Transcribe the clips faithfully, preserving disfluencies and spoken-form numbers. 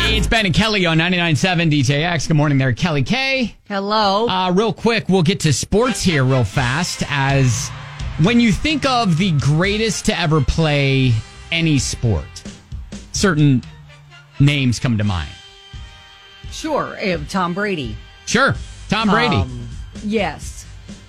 It's Ben and Kelly on ninety-nine point seven D J X. Good morning there, Kelly K. Hello. Uh, real quick, we'll get to sports here real fast. As when you think of the greatest to ever play any sport, certain names come to mind. Sure. Uh, Tom Brady. Sure. Tom Brady. Um, yes.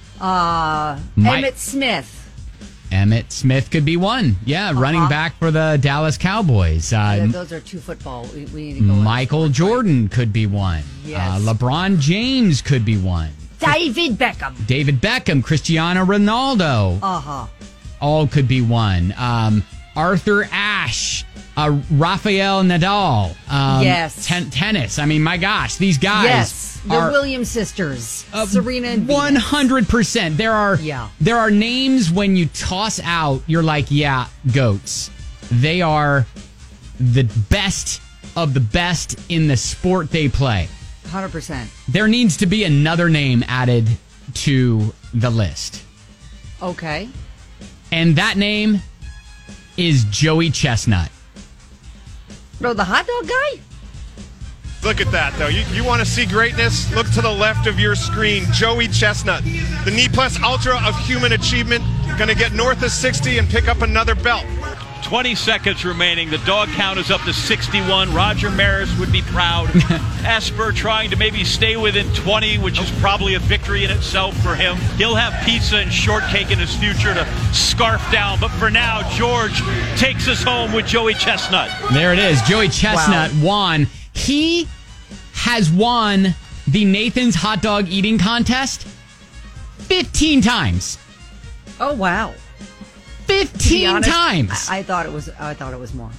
Uh, Mike- Emmett Smith. Emmett Smith could be one. Yeah, Uh-huh. running back for the Dallas Cowboys. Yeah, Uh, those are two football. We, we need to go Michael with Jordan could be one. Yes. Uh, LeBron James could be one. David Beckham. David Beckham, Cristiano Ronaldo. Uh-huh. All could be one. Um, Arthur Ashe, uh, Rafael Nadal. Um, Yes. ten- tennis. I mean, my gosh, these guys Yes. The are Williams sisters. uh, Serena and one Venus. hundred percent. There are Yeah. there are names when you toss out, you're like, yeah, goats. They are the best of the best in the sport they play. one hundred percent. There needs to be another name added to the list. Okay. And that name is Joey Chestnut. Bro, the hot dog guy? Look at that, though. You, you want to see greatness? Look to the left of your screen. Joey Chestnut, the Knee Plus Ultra of human achievement, going to get north of sixty and pick up another belt. twenty seconds remaining. The dog count is up to sixty-one. Roger Maris would be proud. Esper trying to maybe stay within twenty, which is probably a victory in itself for him. He'll have pizza and shortcake in his future to scarf down. But for now, George takes us home with Joey Chestnut. There it is. Joey Chestnut won. He has won the Nathan's Hot Dog Eating Contest fifteen times. Oh, wow. fifteen honest, times. I, I thought it was I thought it was more.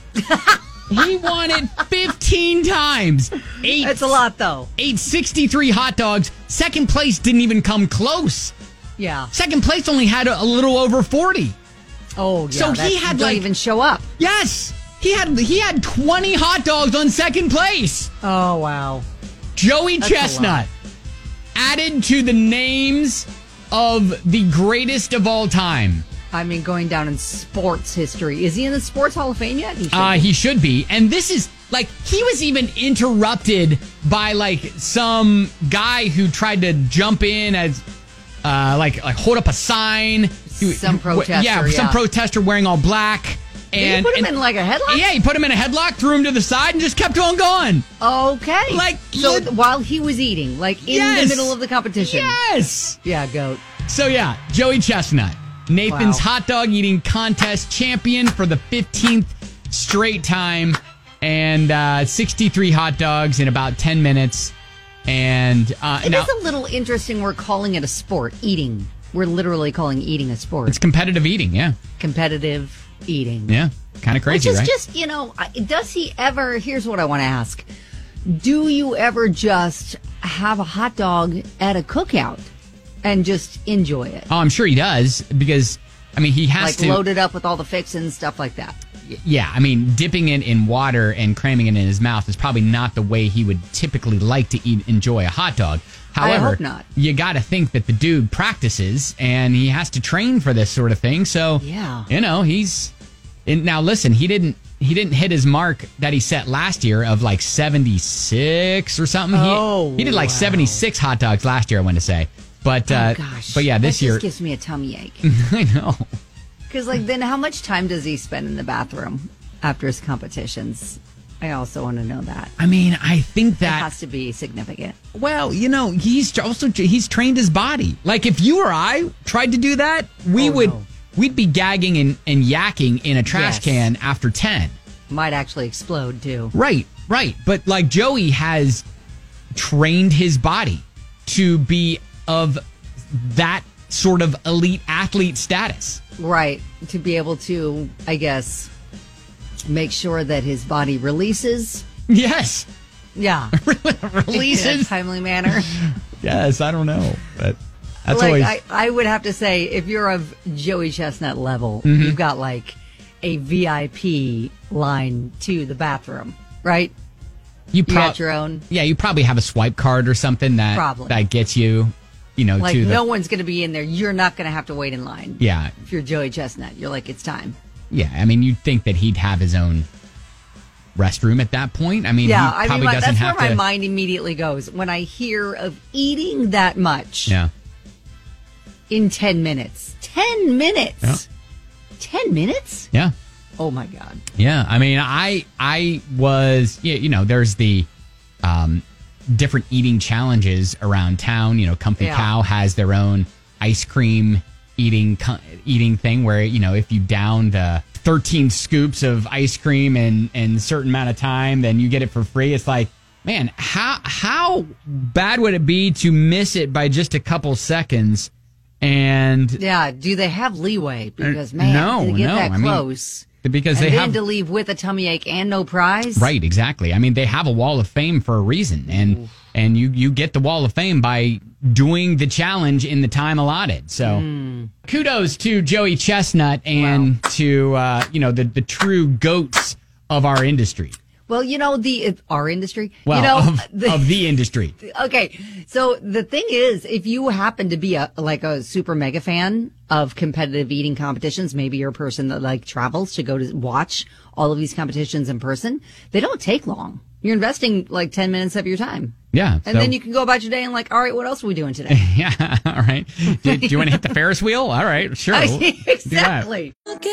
He won it fifteen times. Eight, It's a lot, though. eight sixty-three hot dogs. Second place didn't even come close. Yeah. Second place only had a, a little over forty. Oh, yeah. So he that's- had, don't like- even show up. Yes. He had he had twenty hot dogs on second place. Oh, wow. Joey That's a Chestnut added to the names of the greatest of all time. I mean, going down in sports history. Is he in the Sports Hall of Fame yet? He should Uh, be. he should be. And this is like, he was even interrupted by like some guy who tried to jump in as uh, like like hold up a sign. He- Some he- protester, Yeah, some yeah. protester wearing all black. Did And, he put him and- in like a headlock? Yeah, he put him in a headlock, threw him to the side, and just kept on going. Okay. Like, so you- th- while he was eating, like in Yes. the middle of the competition. Yes. Yeah, goat. So yeah, Joey Chestnut, Nathan's Wow. hot dog eating contest champion for the fifteenth straight time, and uh, sixty-three hot dogs in about ten minutes. And uh, It now is a little interesting. We're calling it a sport, eating. We're literally calling eating a sport. it's competitive eating. Yeah, Competitive eating. yeah, kind of crazy, Which is right? just, you know, I- does he ever, here's what I want to ask. Do you ever just have a hot dog at a cookout and just enjoy it? Oh, I'm sure he does because I mean he has Like to. load it up with all the fixins, stuff like that. Yeah, I mean, dipping it in water and cramming it in his mouth is probably not the way he would typically like to eat, enjoy a hot dog. However, hope not. you got to think that the dude practices and he has to train for this sort of thing. So, Yeah. you know, he's and now. Listen, he didn't he didn't hit his mark that he set last year of like seventy-six or something. Oh, he, he did like wow. seventy-six hot dogs last year. I want to say, but uh, oh, gosh. but yeah, this that year just gives me a tummy ache. I know. Because, like, then how much time does he spend in the bathroom after his competitions? I also want to know that. I mean, I think It that has to be significant. Well, you know, he's also he's trained his body. Like if you or I tried to do that, we Oh, would no. we'd be gagging and, and yakking in a trash Yes. can after ten. Might actually explode, too. Right, right. But like Joey has trained his body to be of that sort of elite athlete status. Right. To be able to, I guess, make sure that his body releases. Yes. Yeah. in a Releases. timely manner. Yes, I don't know. But that's like, always I, I would have to say, if you're of Joey Chestnut level, Mm-hmm. you've got like a V I P line to the bathroom, right? you, You prob- got your own. Yeah, you probably have a swipe card or something that Probably. that gets you, you know, Like, to the no one's going to be in there. You're not going to have to wait in line. Yeah. If you're Joey Chestnut, you're like, it's time. Yeah, I mean, you'd think that he'd have his own restroom at that point. I mean, Yeah, he I probably mean, my, doesn't that's have where to. my mind immediately goes when I hear of eating that much Yeah. in ten minutes. ten minutes? Yeah. ten minutes? Yeah. Oh, my God. Yeah. I mean, I I was, you you know, there's the um, different eating challenges around town. You know, Comfy Yeah. Cow has their own ice cream eating co- eating thing where, you know, if you down the thirteen scoops of ice cream in, in a certain amount of time, then you get it for free. It's like, man, how how bad would it be to miss it by just a couple seconds? And Yeah, do they have leeway? Because, man, no, to get no, that I mean, close. because and they then have to leave with a tummy ache and no prize? right, exactly. I mean, they have a wall of fame for a reason, and Oof. and you you get the wall of fame by doing the challenge in the time allotted. So, mm. kudos to Joey Chestnut and wow. to uh, you know the the true goats of our industry. Well, you know, the our industry. Well, you know, of, the, of the industry. Okay, so the thing is, if you happen to be a like a super mega fan of competitive eating competitions, maybe you're a person that like travels to go to watch all of these competitions in person. They don't take long. You're investing like ten minutes of your time. Yeah. And so, then you can go about your day and like, all right, what else are we doing today? Yeah. All right. Do, do you want to hit the Ferris wheel? All right. Sure. We'll exactly.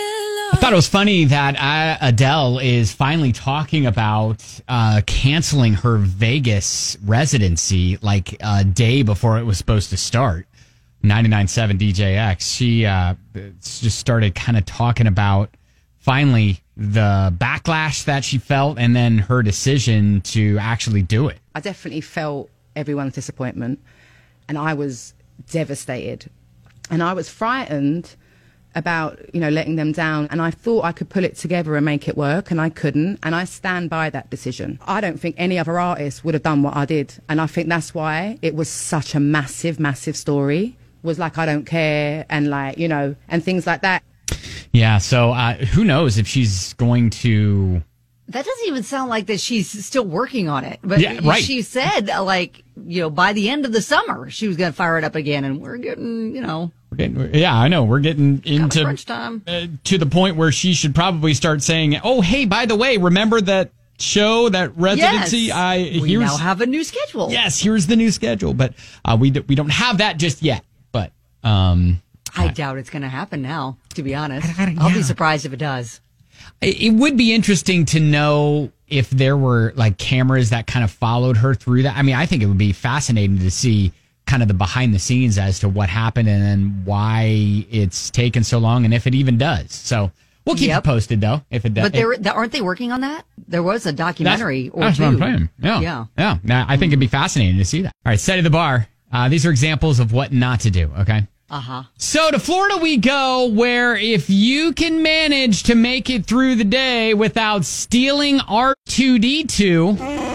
I thought it was funny that uh, Adele is finally talking about uh, canceling her Vegas residency like a day before it was supposed to start. ninety-nine point seven D J X. She uh, just started kind of talking about finally the backlash that she felt and then her decision to actually do it. I definitely felt everyone's disappointment and I was devastated and I was frightened about, you know, letting them down, and I thought I could pull it together and make it work, and I couldn't, and I stand by that decision. I don't think any other artist would have done what I did, and I think that's why it was such a massive, massive story. It was like, I don't care, and like, you know, and things like that. Yeah, so uh, who knows if she's going to... That doesn't even sound like that she's still working on it. But yeah, right. She said, like, you know, by the end of the summer, she was going to fire it up again. And we're getting, you know. We're getting, yeah, I know. We're getting into crunch time. Uh, to the point where she should probably start saying, oh, hey, by the way, remember that show, that residency? Yes. I we here's, now have a new schedule. Yes, here's the new schedule. But uh, we, do, we don't have that just yet. But um, I, I doubt it's going to happen now, to be honest. I, I, yeah. I'll be surprised if it does. It would be interesting to know if there were like cameras that kind of followed her through that. I mean, I think it would be fascinating to see kind of the behind the scenes as to what happened and then why it's taken so long and if it even does. So we'll keep yep. you posted though. If it does. But there, aren't they working on that? There was a documentary that's, or that's two. What I'm saying. Yeah. Yeah. Yeah. Now, I think it'd be fascinating to see that. All right. Setting the bar. Uh, these are examples of what not to do. Okay. Uh-huh. So to Florida we go, where if you can manage to make it through the day without stealing R two D two,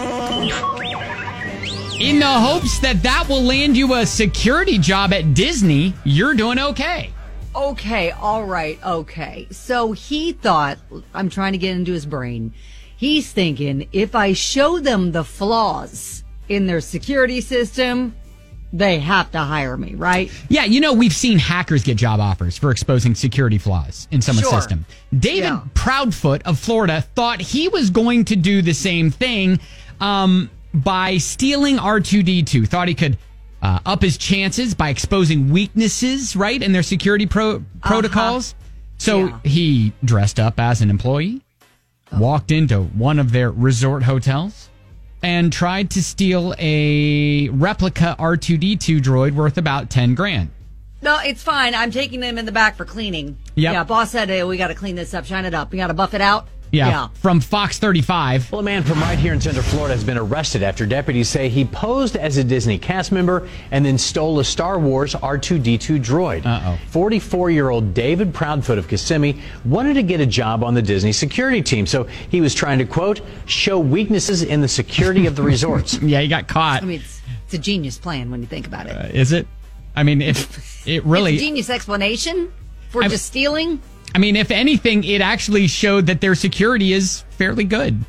in the hopes that that will land you a security job at Disney, you're doing okay. Okay, all right, okay. So he thought, I'm trying to get into his brain, he's thinking, if I show them the flaws in their security system, they have to hire me, right? Yeah, you know, we've seen hackers get job offers for exposing security flaws in someone's Sure. system. David Yeah. Proudfoot of Florida thought he was going to do the same thing um, by stealing R two D two. Thought he could uh, up his chances by exposing weaknesses, right, in their security pro- protocols. So Yeah. he dressed up as an employee, walked into one of their resort hotels, and tried to steal a replica R two D two droid worth about ten grand. No, it's fine. I'm taking them in the back for cleaning. Yep. Yeah, boss said, hey, we got to clean this up, shine it up. We got to buff it out. Yeah, Yeah. from Fox thirty-five. Well, a man from right here in Central Florida has been arrested after deputies say he posed as a Disney cast member and then stole a Star Wars R two D two droid. Uh-oh. forty-four-year-old David Proudfoot of Kissimmee wanted to get a job on the Disney security team, so he was trying to, quote, show weaknesses in the security of the resorts. Yeah, he got caught. I mean, it's, it's a genius plan when you think about it. Uh, is it? I mean, if it really... It's a genius explanation for I- just stealing. I mean, if anything, it actually showed that their security is fairly good.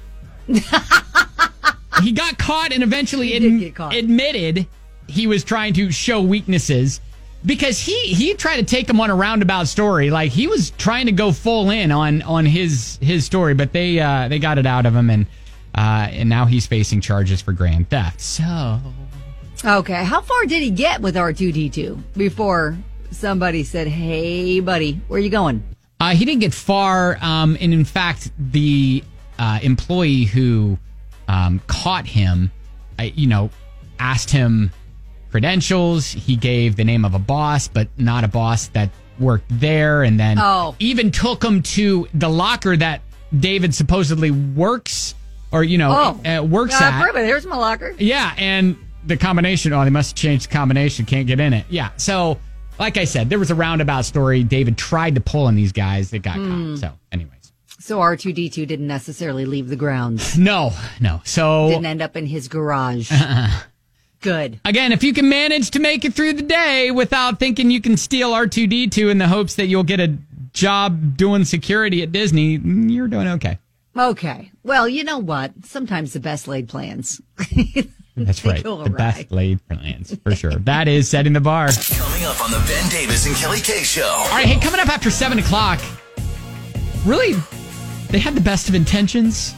He got caught and eventually He did adm- get caught. admitted he was trying to show weaknesses. because he he tried to take them on a roundabout story. Like he was trying to go full in on on his his story, but they uh, they got it out of him, and uh, and now he's facing charges for grand theft. So okay, how far did he get with R two D two before somebody said, "Hey, buddy, where you going?" Uh, he didn't get far, um, and in fact, the uh, employee who um, caught him, uh, you know, asked him credentials. He gave the name of a boss, but not a boss that worked there, and then oh. even took him to the locker that David supposedly works, or you know, oh. uh, works uh, at. Perfect. There's my locker. Yeah, and the combination. Oh, they must have changed the combination. Can't get in it. Yeah, so. Like I said, there was a roundabout story. David tried to pull on these guys that got mm. caught. So, anyways. So R two D two didn't necessarily leave the grounds. No, no. So didn't end up in his garage. Uh-uh. Good. Again, if you can manage to make it through the day without thinking you can steal R two D two in the hopes that you'll get a job doing security at Disney, you're doing okay. Okay. Well, you know what? Sometimes the best laid plans. That's right. The right. best laid plans, for sure. That is setting the bar. Coming up on the Ben Davis and Kelly K Show. All right, hey, coming up after seven o'clock. Really, they had the best of intentions.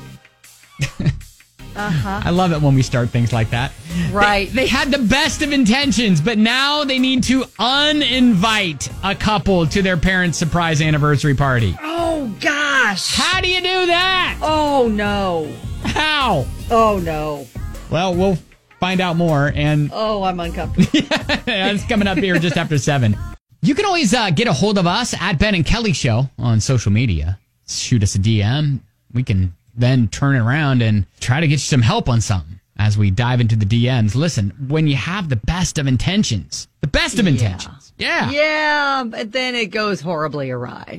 Uh-huh. I love it when we start things like that. Right. They, they had the best of intentions, but now they need to uninvite a couple to their parents' surprise anniversary party. Oh, gosh. How do you do that? Oh, no. How? Oh, no. Well, we'll find out more. And oh, I'm uncomfortable. Yeah, that's coming up here just after seven. You can always uh, get a hold of us at Ben and Kelly Show on social media. Shoot us a D M. We can then turn it around and try to get you some help on something as we dive into the D Ms. Listen, when you have the best of intentions, the best of yeah. intentions. Yeah. Yeah, but then it goes horribly awry.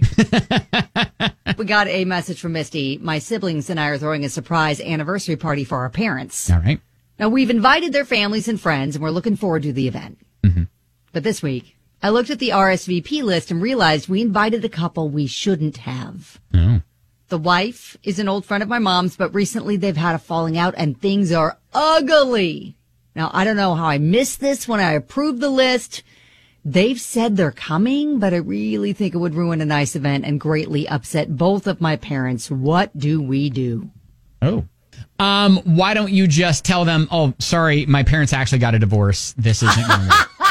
We got a message from Misty. My siblings and I are throwing a surprise anniversary party for our parents. All right. Now, we've invited their families and friends, and we're looking forward to the event. Mm-hmm. But this week, I looked at the R S V P list and realized we invited a couple we shouldn't have. Oh. The wife is an old friend of my mom's, but recently they've had a falling out, and things are ugly. Now, I don't know how I missed this when I approved the list. They've said they're coming, but I really think it would ruin a nice event and greatly upset both of my parents. What do we do? Oh. Um, why don't you just tell them, oh, sorry, my parents actually got a divorce. This isn't going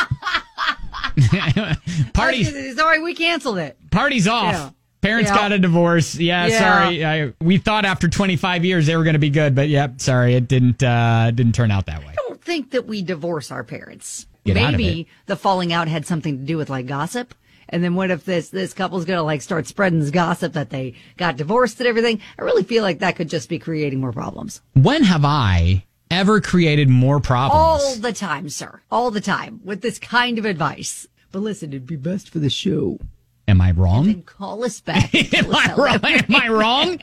to work. Party. Sorry, we canceled it. Party's off. Yeah. Parents yeah. got a divorce. Yeah, yeah. sorry. I, we thought after twenty-five years they were going to be good, but yep, sorry, it didn't uh, didn't turn out that way. I don't think that we divorce our parents. Get out of Maybe it. the falling out had something to do with like gossip. And then what if this this couple's going to like start spreading this gossip that they got divorced and everything? I really feel like that could just be creating more problems. When have I ever created more problems? All the time, sir. All the time with this kind of advice. But listen, it'd be best for the show. Am I wrong? And call us back. Am I wrong? Am I wrong?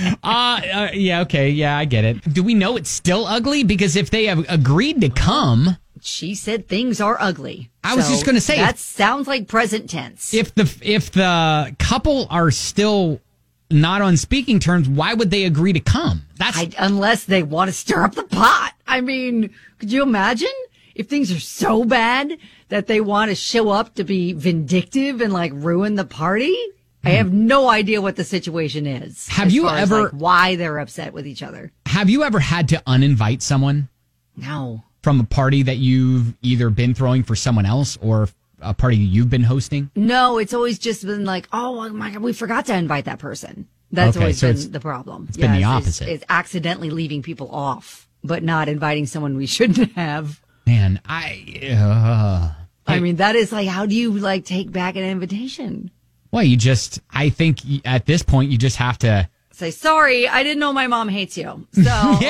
uh, uh, yeah, okay. Yeah, I get it. Do we know it's still ugly? Because if they have agreed to come... She said things are ugly. I was so just going to say... That if, sounds like present tense. If the if the couple are still not on speaking terms, why would they agree to come? That's I, Unless they want to stir up the pot. I mean, could you imagine? If things are so bad that they want to show up to be vindictive and like ruin the party, I have no idea what the situation is. Have as you far as, ever like, why they're upset with each other? Have you ever had to uninvite someone? No. From a party that you've either been throwing for someone else or a party you've been hosting? No, it's always just been like, oh my God, we forgot to invite that person. That's okay, always so been the problem. It's yeah, been the it's, opposite. It's, it's accidentally leaving people off, but not inviting someone we shouldn't have. Man, I... Uh, I mean, that is like, how do you like take back an invitation? Well, you just, I think at this point, you just have to say, sorry, I didn't know my mom hates you. So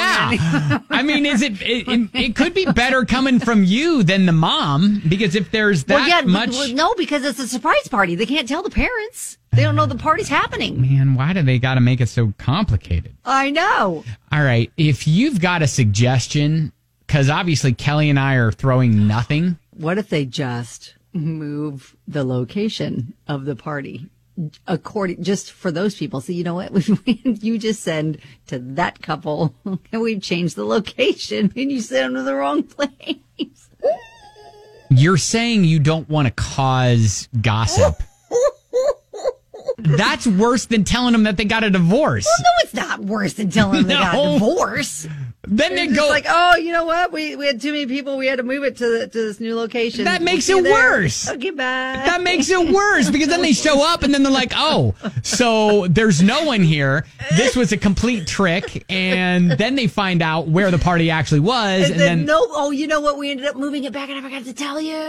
yeah. I mean, is it, it, it, it could be better coming from you than the mom, because if there's that well, yeah, much. Well, no, because it's a surprise party. They can't tell the parents. They don't know the party's happening. Man, why do they got to make it so complicated? I know. All right. If you've got a suggestion, because obviously Kelly and I are throwing nothing. What if they just move the location of the party according just for those people? So you know what? You just send to that couple and we've changed the location and you send them to the wrong place. You're saying you don't want to cause gossip. That's worse than telling them that they got a divorce. Well, no, it's not worse than telling them they got a divorce. Then they It's go like, oh, you know what? We we had too many people. We had to move it to the, to this new location. That makes We'll it see you there. worse. Okay, bye. That makes it worse because then they show up and then they're like, oh, so there's no one here. This was a complete trick. And then they find out where the party actually was. And, And, then, then, no, oh, you know what? We ended up moving it back and I forgot to tell you.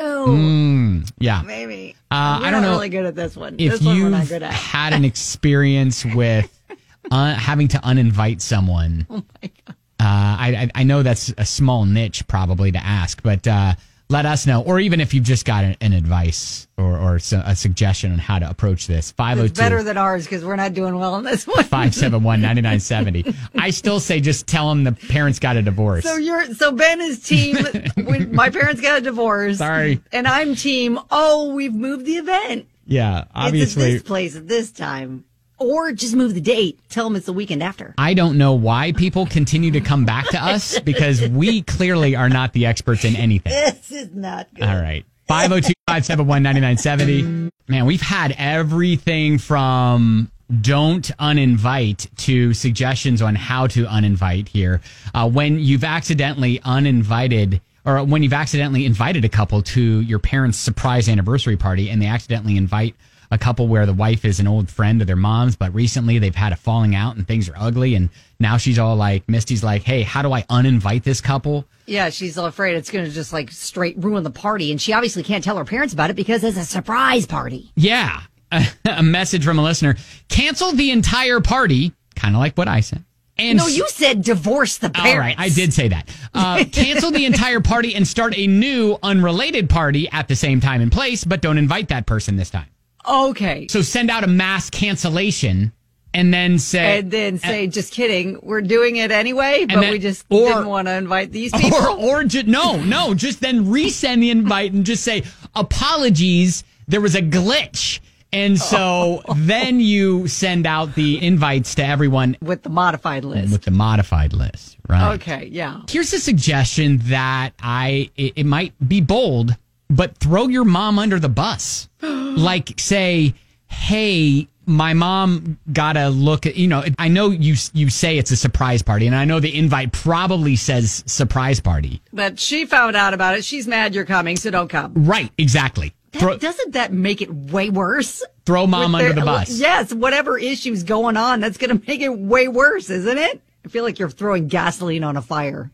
mm, yeah. Maybe. Uh, we're I don't not know really good at this one. If This one we're not you've good at. had an experience with uh, having to uninvite someone. Oh my God. Uh, I, I I know that's a small niche probably to ask, but uh, let us know. Or even if you've just got an, an advice or, or su- a suggestion on how to approach this. five oh two It's better than ours because we're not doing well on this one. five seven one, nine nine seven zero. I still say just tell them the parents got a divorce. So you're so Ben is team. we, my parents got a divorce. Sorry. And I'm team. Oh, we've moved the event. Yeah, It's at obviously. this place at this time, or just move the date. Tell them it's the weekend after. I don't know why people continue to come back to us because we clearly are not the experts in anything. This is not good. All right. five oh two, five seven one, nine nine seven zero. Man, we've had everything from don't uninvite to suggestions on how to uninvite here. Uh, when you've accidentally uninvited or when you've accidentally invited a couple to your parents' surprise anniversary party and they accidentally invite a couple where the wife is an old friend of their mom's, but recently they've had a falling out and things are ugly. And now she's all like, Misty's like, hey, how do I uninvite this couple? Yeah, she's all afraid it's going to just like straight ruin the party. And she obviously can't tell her parents about it because it's a surprise party. Yeah. A message from a listener. Cancel the entire party, kind of like what I said. And No, you said divorce the parents. all right, I did say that. Uh, cancel the entire party and start a new unrelated party at the same time and place, but don't invite that person this time. Okay. So send out a mass cancellation and then say... And then say, just kidding, we're doing it anyway, but then- we just or- didn't want to invite these people. Or, or ju- no, no, just then resend the invite and just say, apologies, there was a glitch. And so then you send out the invites to everyone With the modified list. with the modified list, right? Okay, yeah. Here's a suggestion that I, it, it might be bold, but throw your mom under the bus. Like say, hey, my mom got to look at, you know, I know you you say it's a surprise party, and I know the invite probably says surprise party. But she found out about it. She's mad you're coming, so don't come. Right, exactly. That, Throw, doesn't that make it way worse? throw mom With under their- the bus. Yes, whatever issue's going on, that's going to make it way worse, isn't it? I feel like you're throwing gasoline on a fire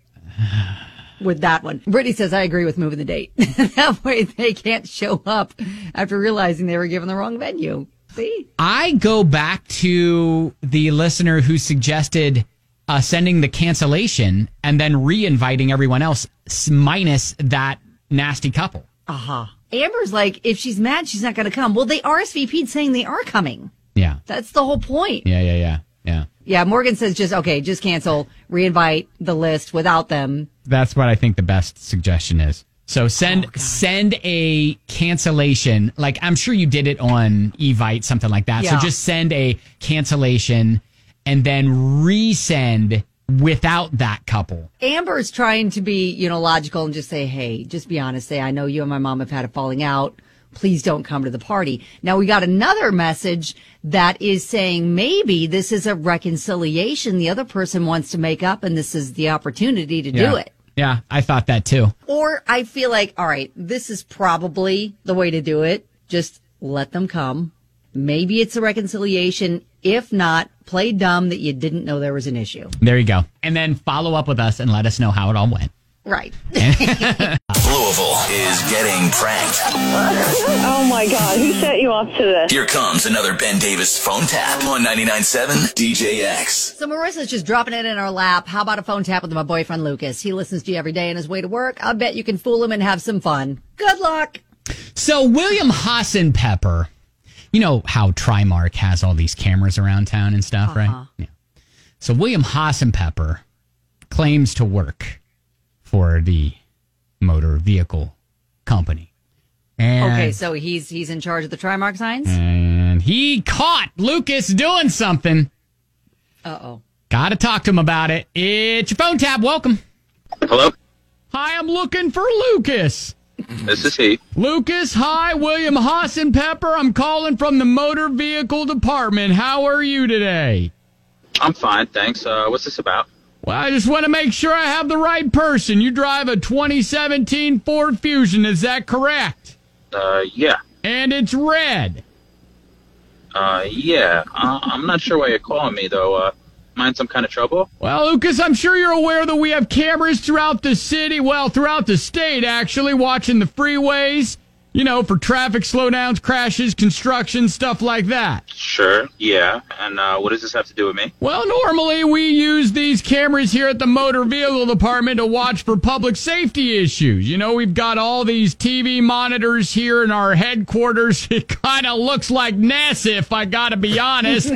with that one. Brittany says, I agree with moving the date. That way they can't show up after realizing they were given the wrong venue. See? I go back to the listener who suggested uh, sending the cancellation and then re-inviting everyone else s- minus that nasty couple. Uh-huh. Amber's like, if she's mad, she's not going to come. Well, they R S V P'd saying they are coming. Yeah. That's the whole point. Yeah, yeah, yeah, yeah. Yeah, Morgan says just, okay, just cancel, reinvite the list without them. That's what I think the best suggestion is. So send send a cancellation. Like I'm sure you did it on Evite, something like that. Yeah. So just send a cancellation and then resend without that couple. Amber's trying to be, you know, logical and just say, hey, just be honest. Say, I know you and my mom have had a falling out. Please don't come to the party. Now, we got another message that is saying maybe this is a reconciliation. The other person wants to make up, and this is the opportunity to Yeah. do it. Yeah, I thought that too. Or I feel like, all right, this is probably the way to do it. Just let them come. Maybe it's a reconciliation. If not, play dumb that you didn't know there was an issue. There you go. And then follow up with us and let us know how it all went. Right. Louisville is getting pranked. Oh my God, who set you up to this? Here comes another Ben Davis phone tap on ninety-nine point seven D J X. So Marissa's just dropping it in our lap. How about a phone tap with my boyfriend Lucas? He listens to you every day on his way to work. I bet you can fool him and have some fun. Good luck. So William Hassenpepper, you know how Trimark has all these cameras around town and stuff, Uh-huh. right? Yeah. So William Hassenpepper claims to work for the motor vehicle company. And, Okay, so he's he's in charge of the Trimark signs? and he caught Lucas doing something. Uh-oh. Got to talk to him about it. It's your phone tap. Welcome. Hello? Hi, I'm looking for Lucas. This is he. Lucas, hi, William Hassenpepper. I'm calling from the motor vehicle department. How are you today? I'm fine, thanks. Uh, what's this about? Well, I just want to make sure I have the right person. You drive a twenty seventeen Ford Fusion, is that correct? Uh, yeah. And it's red. Uh, yeah. Uh, I'm not sure why you're calling me, though. Uh, mind some kind of trouble? Well, Lucas, I'm sure you're aware that we have cameras throughout the city, well, throughout the state, actually, watching the freeways, you know, for traffic slowdowns, crashes, construction, stuff like that. Sure, yeah. And uh, what does this have to do with me? Well, normally we use these cameras here at the motor vehicle department to watch for public safety issues. You know, we've got all these T V monitors here in our headquarters. It kind of looks like NASA, if I gotta be honest.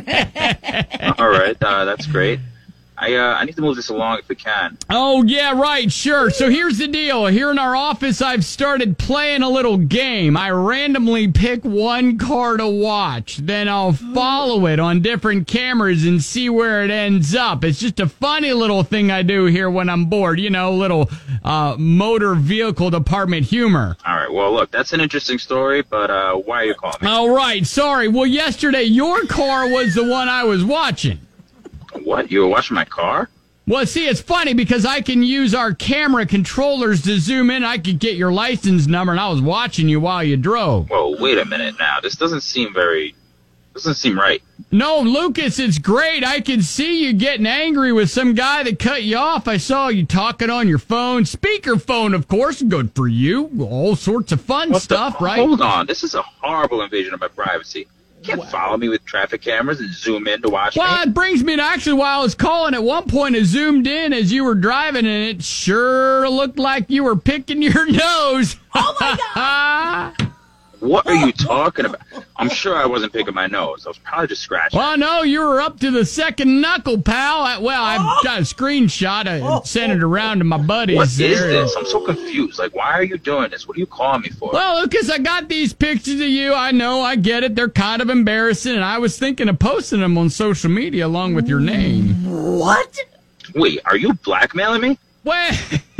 All right, uh, that's great. I uh, I need to move this along if we can. Oh, yeah, right, sure. So here's the deal. Here in our office, I've started playing a little game. I randomly pick one car to watch. Then I'll follow it on different cameras and see where it ends up. It's just a funny little thing I do here when I'm bored. You know, little uh, motor vehicle department humor. All right, well, look, that's an interesting story, but uh, why are you calling me? All right, sorry. Well, yesterday, your car was the one I was watching. What? You were watching my car? Well, see, it's funny because I can use our camera controllers to zoom in. I could get your license number, and I was watching you while you drove. Whoa, wait a minute now. This doesn't seem very... doesn't seem right. No, Lucas, it's great. I can see you getting angry with some guy that cut you off. I saw you talking on your phone. Speakerphone, of course, good for you. All sorts of fun What stuff, the... right? Hold on. This is a horrible invasion of my privacy. You can't follow me with traffic cameras and zoom in to watch Well, me. it brings me to actually while I was calling at one point, I zoomed in as you were driving, and it sure looked like you were picking your nose. Oh, my God. What are you talking about? I'm sure I wasn't picking my nose. I was probably just scratching. Well, no, you were up to the second knuckle, pal. I, well, I've got a screenshot. I sent it around to my buddies. What is there. this? I'm so confused. Like, why are you doing this? What are you calling me for? Well, Lucas, I got these pictures of you. I know, I get it. They're kind of embarrassing, and I was thinking of posting them on social media along with your name. What? Wait, are you blackmailing me? Well,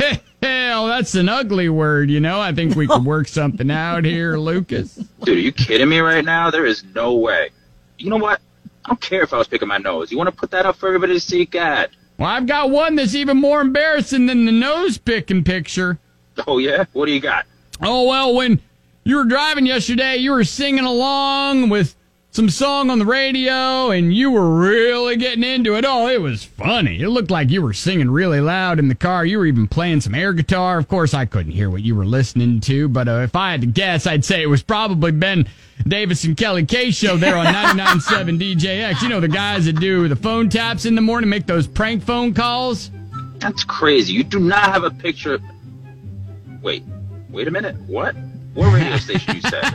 hell, that's an ugly word, you know. I think we could work something out here, Lucas. Dude, are you kidding me right now? There is no way. You know what? I don't care if I was picking my nose. You want to put that up for everybody to see? God. Well, I've got one that's even more embarrassing than the nose-picking picture. Oh, yeah? What do you got? Oh, well, when you were driving yesterday, you were singing along with some song on the radio, and you were really getting into it. Oh, it was funny. It looked like you were singing really loud in the car. You were even playing some air guitar. Of course, I couldn't hear what you were listening to, but uh, if I had to guess, I'd say it was probably Ben Davis and Kelly K show there on ninety-nine point seven D J X. You know, the guys that do the phone taps in the morning, make those prank phone calls? That's crazy. You do not have a picture. Wait. Wait a minute. What? What radio station you said?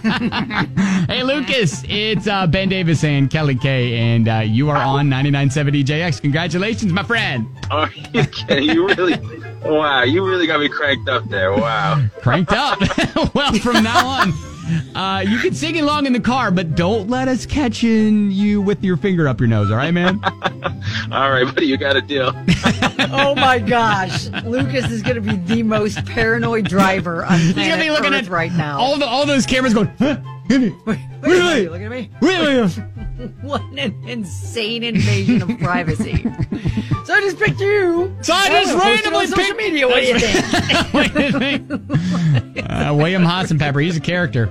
Hey, Lucas, it's uh, Ben Davis and Kelly K, and uh, you are on ninety-nine point seven D J X. Congratulations, my friend. Are you kidding? You really, wow, you really got me cranked up there. Wow. Cranked up? Well, from now on, uh, you can sing along in the car, but don't let us catch in you with your finger up your nose, all right, man? All right, buddy, you got a deal. Oh, my gosh. Lucas is going to be the most paranoid driver on He's gonna planet be looking Earth at right now. All the all those cameras going, huh? Wait, wait, wait, look at me. Wait, What an insane invasion of privacy. So I just picked you. So I just Oh, post it randomly on social picked- media. What do you think? What do you think? Uh, William Hassenpepper, he's a character.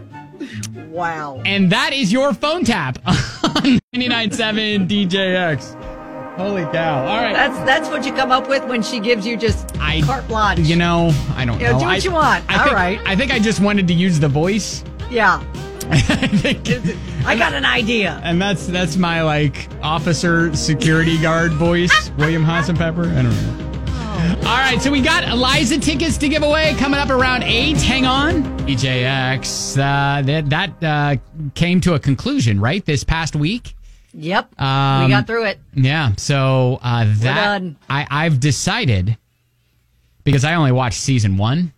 Wow. And that is your phone tap on ninety-nine point seven D J X. Holy cow. All right. That's that's what you come up with when she gives you just I, carte blanche. You know, I don't You know, know. do what I, you want. I All think, right. I think I just wanted to use the voice. Yeah. I think, I got an idea. and that's that's my like officer security guard voice, William Hassenpepper. I don't know. All right, so we got Eliza tickets to give away coming up around eight. Hang on. D J X, uh, that, that uh, came to a conclusion, right, this past week? Yep. Um, we got through it. Yeah, so uh, that done. I, I've decided, because I only watched season one,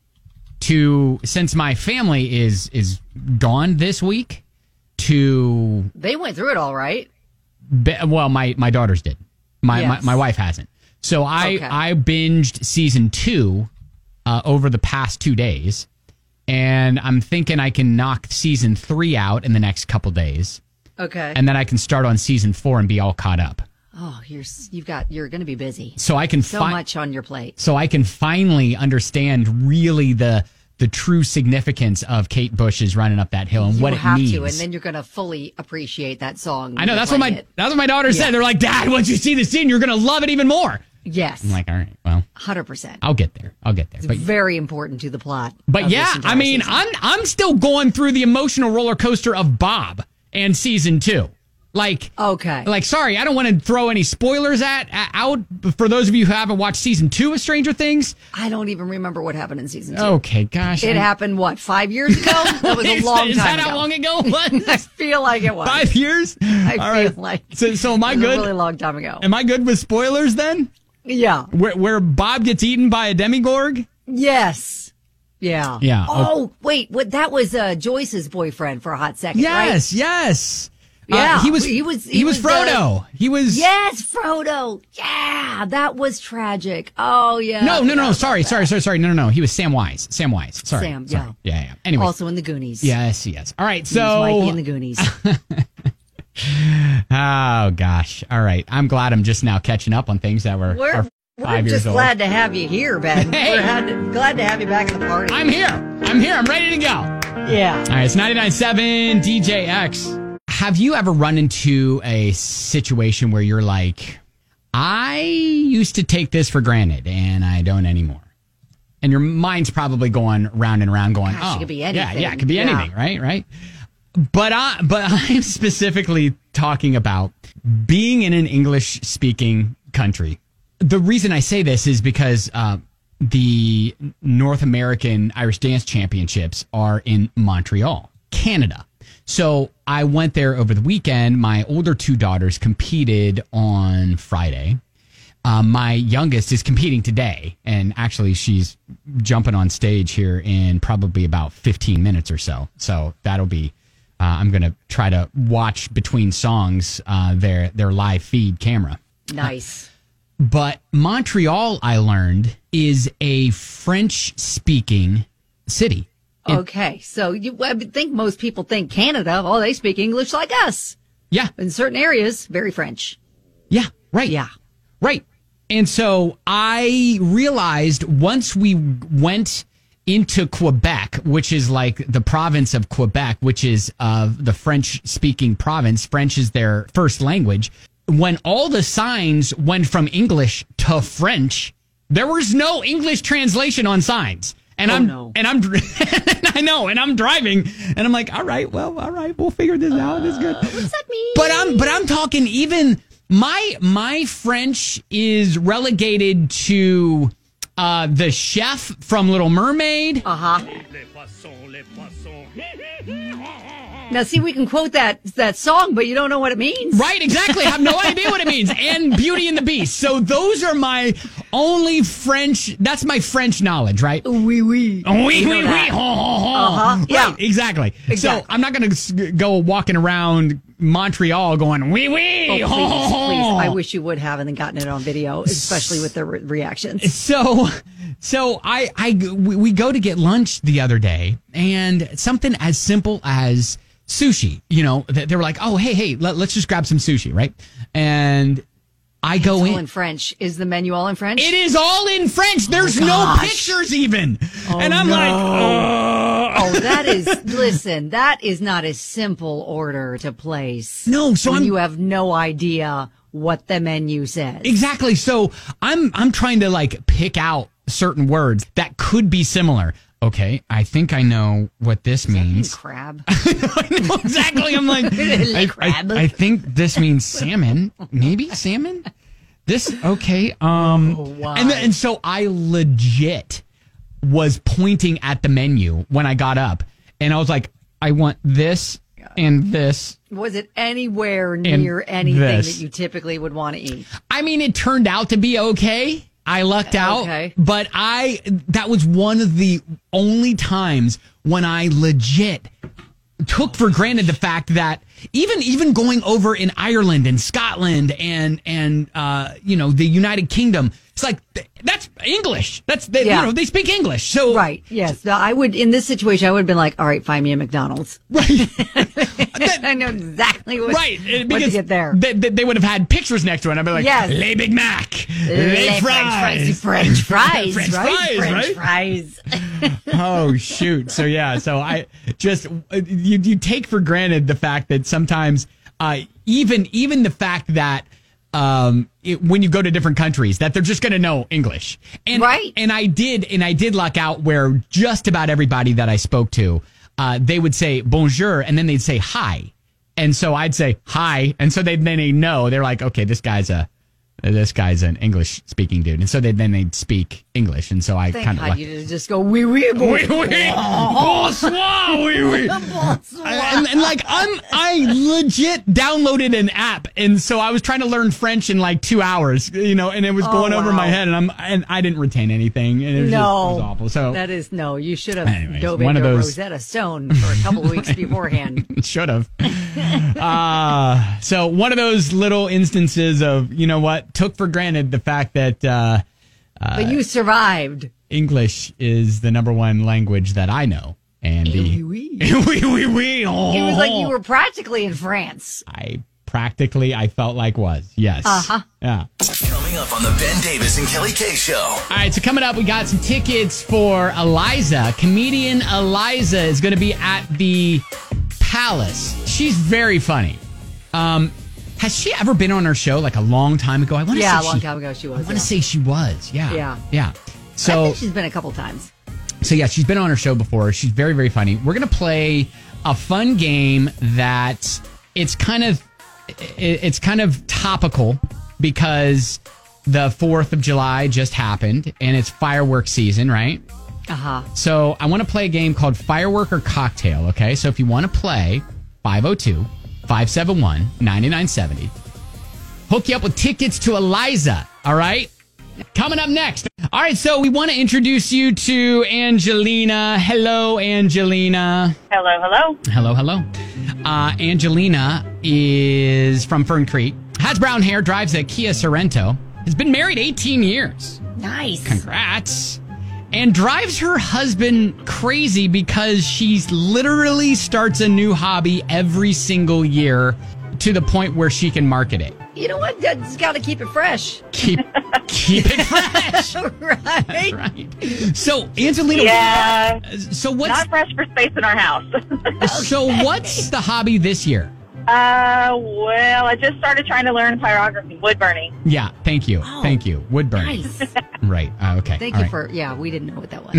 to, since my family is is gone this week, to... They went through it all right. Be, well, my, my daughters did. My, Yes. my my wife hasn't. So I Okay. I binged season two uh, over the past two days. And I'm thinking I can knock season three out in the next couple days. Okay. And then I can start on season four and be all caught up. Oh, you're you've got you're going to be busy. So I can so fi- much on your plate. So I can finally understand really the the true significance of Kate Bush's Running Up That Hill and You what it have means. to, and then you're going to fully appreciate that song. I know that's what my it. that's what my daughter Yeah. said. They're like, Dad, once you see the scene, you're going to love it even more. Yes. I'm like, all right, well, one hundred percent. I'll get there. I'll get there. It's But very important to the plot. But of yeah, this entire I mean, season. I'm I'm still going through the emotional roller coaster of Bob and season two. Like, okay, like sorry, I don't want to throw any spoilers at uh, out for those of you who haven't watched season two of Stranger Things. I don't even remember what happened in season two. Okay, gosh, It I- happened what five years ago? That was a Is long that- time is that ago. how long ago it was? I feel like it was Five years. I All feel right. like So, so am I it was good? A really long time ago. Am I good with spoilers then? Yeah. Where where Bob gets eaten by a demigorg? Yes. Yeah. Yeah. Oh, wait. What? That was uh, Joyce's boyfriend for a hot second. Yes, Right? yes. Uh, Yeah. he was. He was. He, was, Frodo. uh, he was. Yes, Frodo. Yeah, that was tragic. Oh yeah. No, I no, no. forgot Sorry, about sorry, sorry, sorry. No, no, no. He was Samwise. Samwise. Sorry. Sam, sorry. yeah. Yeah, yeah. that. Anyway. Also in the Goonies. Yes, yes. All right. He was So. Mikey in the Goonies. Oh gosh. All right. I'm glad I'm just now catching up on things that were We're are we're five years just old. glad to have you here, Ben. Hey. We're had, glad to have you back at the party. I'm here. I'm here. I'm ready to go. Yeah. All right. It's ninety-nine point seven D J X. Have you ever run into a situation where you're like, I used to take this for granted and I don't anymore? And your mind's probably going round and round going, Gosh, it oh, could be yeah, anything. yeah, it could be Yeah. anything, right? Right. But I, but I'm specifically talking about being in an English speaking country. The reason I say this is because, uh, the North American Irish Dance Championships are in Montreal, Canada. So I went there over the weekend. My older two daughters competed on Friday. Um, my youngest is competing today, and actually she's jumping on stage here in probably about fifteen minutes or so. So that'll be, uh, I'm going to try to watch between songs uh, their, their live feed camera. Nice. But Montreal, I learned, is a French-speaking city. It- Okay, so you I would think most people think Canada, oh, they speak English like us. Yeah. In certain areas, very French. Yeah, right. Yeah. Right. And so I realized once we went into Quebec, which is like the province of Quebec, which is uh, the French-speaking province, French is their first language, when all the signs went from English to French, there was no English translation on signs. And Oh, I'm no. and I'm I know, and I'm driving, and I'm like, all right, well, all right, we'll figure this out. It's good. What does that mean? But I'm but I'm talking even my my French is relegated to uh, the chef from Little Mermaid. Uh huh. Now, see, we can quote that that song, but you don't know what it means. Right, exactly. I have no idea what it means. And Beauty and the Beast. So those are my only French. That's my French knowledge, right? Oui, oui. Oui, oui, know oui. that. Ho, ho, ho. Uh-huh, yeah. Right, exactly. So Exactly. I'm not going to go walking around Montreal going, oui, oui. Oh, please, ho, ho, ho. please. I wish you would have and then gotten it on video, especially with the re- reactions. So, so I, I, we we go to get lunch the other day, and something as simple as sushi. You know, they they were like, "Oh, hey, hey, let, let's just grab some sushi, right?" And I go It's all in. in French. Is the menu all in French? It is all in French. There's no gosh. pictures even, Oh, and I'm no. like, "Ugh." Oh, that is, listen, that is not a simple order to place. No, so when I'm- you have no idea what the menu says. Exactly. So I'm I'm trying to like pick out certain words that could be similar. Okay, I think I know what this means. Crab. I know exactly. I'm like, I, Crab. I, I think this means salmon. Maybe salmon. This okay. Um, Oh, wow. and then, and so I legit was pointing at the menu when I got up, and I was like, I want this and this. Was it anywhere near anything this. that you typically would want to eat? I mean, it turned out to be okay. I lucked out, Okay. but I that was one of the only times when I legit took for granted the fact that even even going over in Ireland and Scotland and and uh, you know, the United Kingdom, It's like, that's English. That's, they, Yeah. you know, they speak English. So, Right. Yes. No, I would, in this situation, I would have been like, all right, find me a McDonald's. Right. I know exactly what, Right. what Because to get there. They, they, they would have had pictures next to it. I'd be like, Yes. Les Big Mac. Les Les fries. French fries. French right? fries, French right? fries. Oh, shoot. So, yeah. So, I just, you, you take for granted the fact that sometimes, uh, even, even the fact that, um, it, when you go to different countries, that they're just going to know English. And, Right. And I did, and I did luck out where just about everybody that I spoke to, uh, they would say bonjour, and then they'd say hi. And so I'd say hi. And so they, then they know, they're like, okay, this guy's a, this guy's an English speaking dude. And so they, then they'd speak English. And so I Thank kind of God like, you didn't just go, wee wee, Oui, oui. Bonsoir, oui, oui. And, and like I'm, I legit downloaded an app, and so I was trying to learn French in like two hours, you know, and it was Oh, going over wow. my head, and I'm, and I didn't retain anything, and it was, No. just, it was awful. So That is, no, you should have Anyways, dove one into of those- Rosetta Stone for a couple of weeks beforehand. should have. uh, so one of those little instances of, you know what, took for granted the fact that uh, But you survived. English is the number one language that I know, and the Oui, oui, oui, oui. Oh. It was like you were practically in France. I practically, I felt like was. Yes. Uh-huh. Yeah. Coming up on the Ben Davis and Kelly K Show. All right, so coming up, we got some tickets for Eliza. Comedian Eliza is going to be at the Palace. She's very funny. Um, has she ever been on our show like a long time ago? I want to Yeah, say a long she, time ago she was. I want to yeah. say she was. Yeah. Yeah. Yeah. I So, think she's been a couple times. so yeah, she's been on our show before. She's very, very funny. We're going to play a fun game that it's kind of it- it's kind of topical because the fourth of July just happened and it's fireworks season, right? Uh-huh. So I want to play a game called Firework or Cocktail, okay? So if you want to play, five oh two, five seven one, nine nine seven oh. Hook you up with tickets to Eliza, all right? Coming up next. All right, so we want to introduce you to Angelina. Hello, Angelina. Hello, hello. Hello, hello. Uh, Angelina is from Fern Creek, has brown hair, drives a Kia Sorento, has been married eighteen years. Nice. Congrats. And drives her husband crazy because she literally starts a new hobby every single year to the point where she can market it. You know what? Just got to keep it fresh. Keep keep it fresh. Right. Right. So, Angelina, Yeah. so what's Not fresh for space in our house. so what's the hobby this year? uh, well, I just started trying to learn pyrography, wood burning. Yeah, thank you. Oh, thank you. Wood burning. Nice. Right. Uh, okay. Thank All you right. for, yeah, we didn't know what that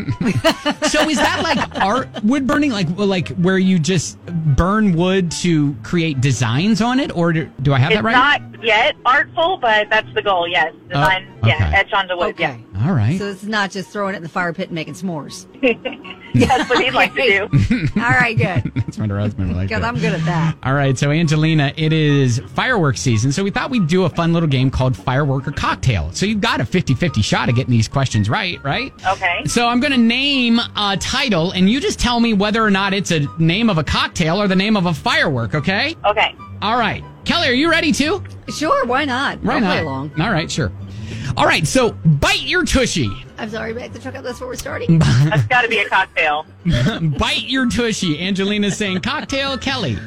was. So is that like art wood burning, like like where you just burn wood to create designs on it, or do, do I have It's that right? not yet artful, but that's the goal, yes. Design, Oh, yeah, okay. etch onto wood, Okay. All right. So it's not just throwing it in the fire pit and making s'mores. yeah. That's what he'd like to do. All right, good. That's what her husband would like. Because to. I'm good at that. All right, so Angelina, it is fireworks season, so we thought we'd do a fun little game called Firework or Cocktail. So you've got a fifty-fifty shot of getting these questions right, right? Okay. So I'm going to name a title, and you just tell me whether or not it's a name of a cocktail or the name of a firework, okay? Okay. All right. Kelly, are you ready too? Sure, why not? Why I'll not? play along. All right, sure. All right, so bite your tushy. I'm sorry, back the truck up. That's where we're starting. That's got to be a cocktail. Bite your tushy. Angelina's saying cocktail. Kelly.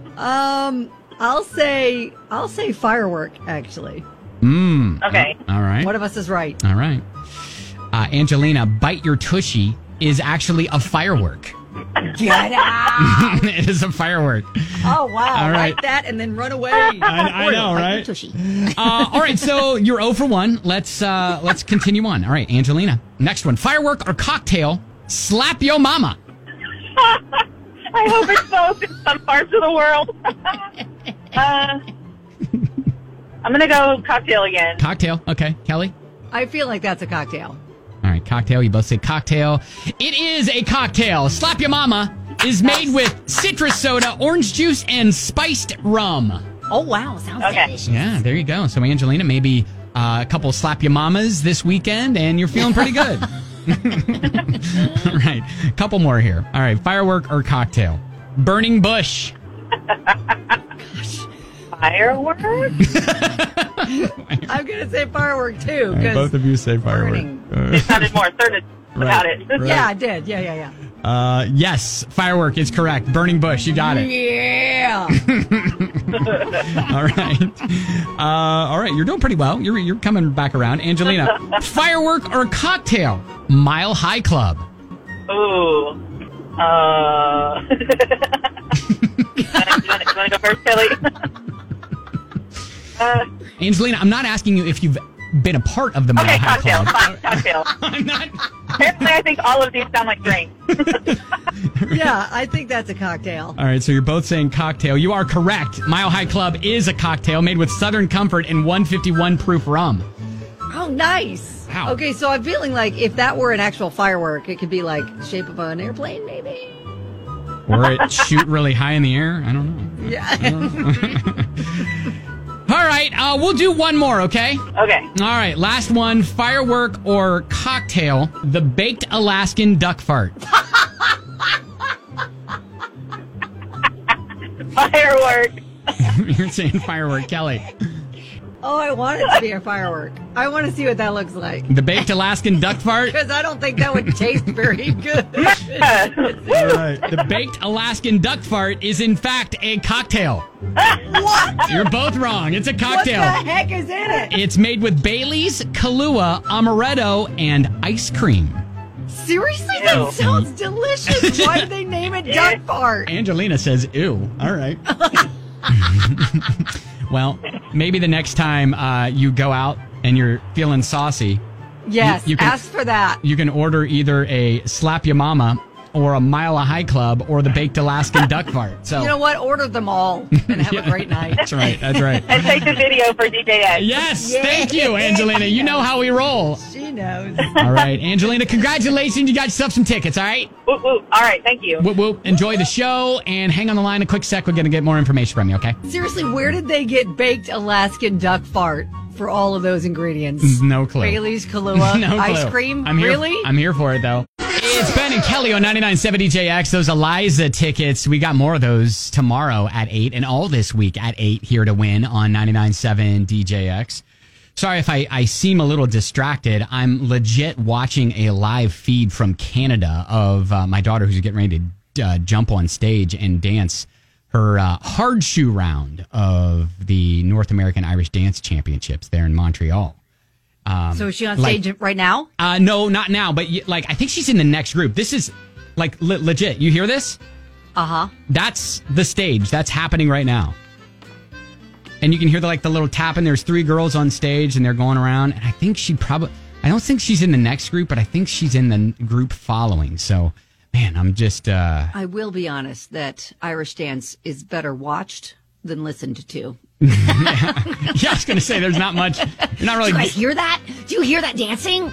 Um, I'll say, I'll say firework, actually. Mmm. Okay. All right. One of us is right. All right. Uh, Angelina, bite your tushy is actually a firework. Get out! It is a firework. Oh, wow. All right. Like that and then run away. I, I know, Like right? tushy. Uh, all right, so you're zero for one. Let's uh, let's continue on. All right, Angelina. Next one: firework or cocktail? Slap yo mama. I hope it's both in some parts of the world. uh, I'm going to go cocktail again. Cocktail. Okay, Kelly. I feel like that's a cocktail. All right, cocktail. You both say cocktail. It is a cocktail. Slap Your Mama is made with citrus soda, orange juice, and spiced rum. Oh, wow. Sounds Okay. delicious. Yeah, there you go. So, Angelina, maybe uh, a couple Slap Your Mamas this weekend, and you're feeling pretty good. All right, a couple more here. All right, firework or cocktail? Burning bush. Firework? I'm going to say firework, too. And both of you say firework. Uh, It sounded more assertive about Right, it. right. Yeah, I did. Yeah, yeah, yeah. Uh, yes, firework is correct. Burning bush, you got it. Yeah. All right. Uh, all right, you're doing pretty well. You're you're coming back around. Angelina, firework or cocktail? Mile High Club. Ooh. Uh. you want to go first, Kelly? uh, Angelina, I'm not asking you if you've been a part of the Mile okay, High cocktail. Club. Fine, cocktail. I'm not. Apparently, I think all of these sound like drinks. Yeah, I think that's a cocktail. All right, so you're both saying cocktail. You are correct. Mile High Club is a cocktail made with Southern Comfort and one fifty-one proof rum. Oh, nice. Wow. Okay, so I'm feeling like if that were an actual firework, it could be like the shape of an airplane, maybe. Or it shoot really high in the air. I don't know. Yeah. All right, uh, we'll do one more, okay? Okay. All right, last one. Firework or cocktail? The baked Alaskan duck fart. Firework. You're saying firework, Kelly. Oh, I want it to be a firework. I want to see what that looks like. The baked Alaskan duck fart? Because I don't think that would taste very good. All right. The baked Alaskan duck fart is, in fact, a cocktail. What? You're both wrong. It's a cocktail. What the heck is in it? It's made with Bailey's, Kahlua, amaretto, and ice cream. Seriously? That Ew. sounds delicious. Why did they name it duck fart? Angelina says, ew. All right. Well, maybe the next time uh, you go out and you're feeling saucy, Yes, You- you can- ask for that. you can order either a Slap Ya Mama or a Mile High Club or the baked Alaskan duck fart. So You know what? Order them all and have Yeah. a great night. That's right. That's right. And take the video for D J X. Yes, Yeah. thank you, Angelina. You know how we roll. She knows. All right, Angelina, congratulations. You got yourself some tickets, all right? Whoop, whoop. All right, thank you. Whoop, whoop. Enjoy the show and hang on the line a quick sec. We're going to get more information from you, okay? Seriously, where did they get baked Alaskan duck fart for all of those ingredients? No clue. Bailey's, Kahlua, No ice clue. cream? I'm here, Really? I'm here for it, though. It's Ben and Kelly on ninety-nine point seven D J X. Those Eliza tickets, we got more of those tomorrow at eight and all this week at eight here to win on ninety-nine point seven D J X. Sorry if I, I seem a little distracted. I'm legit watching a live feed from Canada of uh, my daughter who's getting ready to uh, jump on stage and dance her uh, hard shoe round of the North American Irish Dance Championships there in Montreal. Um, So is she on like- stage right now? Uh, no, not now, but y- like I think she's in the next group. This is like le- legit. You hear this? Uh-huh. That's the stage. That's happening right now. And you can hear the, like the little tapping. There's three girls on stage and they're going around. And I think she probably, I don't think she's in the next group, but I think she's in the n- group following. So, man, I'm just, uh, I will be honest that Irish dance is better watched than listened to. yeah, I was going to say there's not much, you're not really, Do you guys hear that? Do you hear that dancing?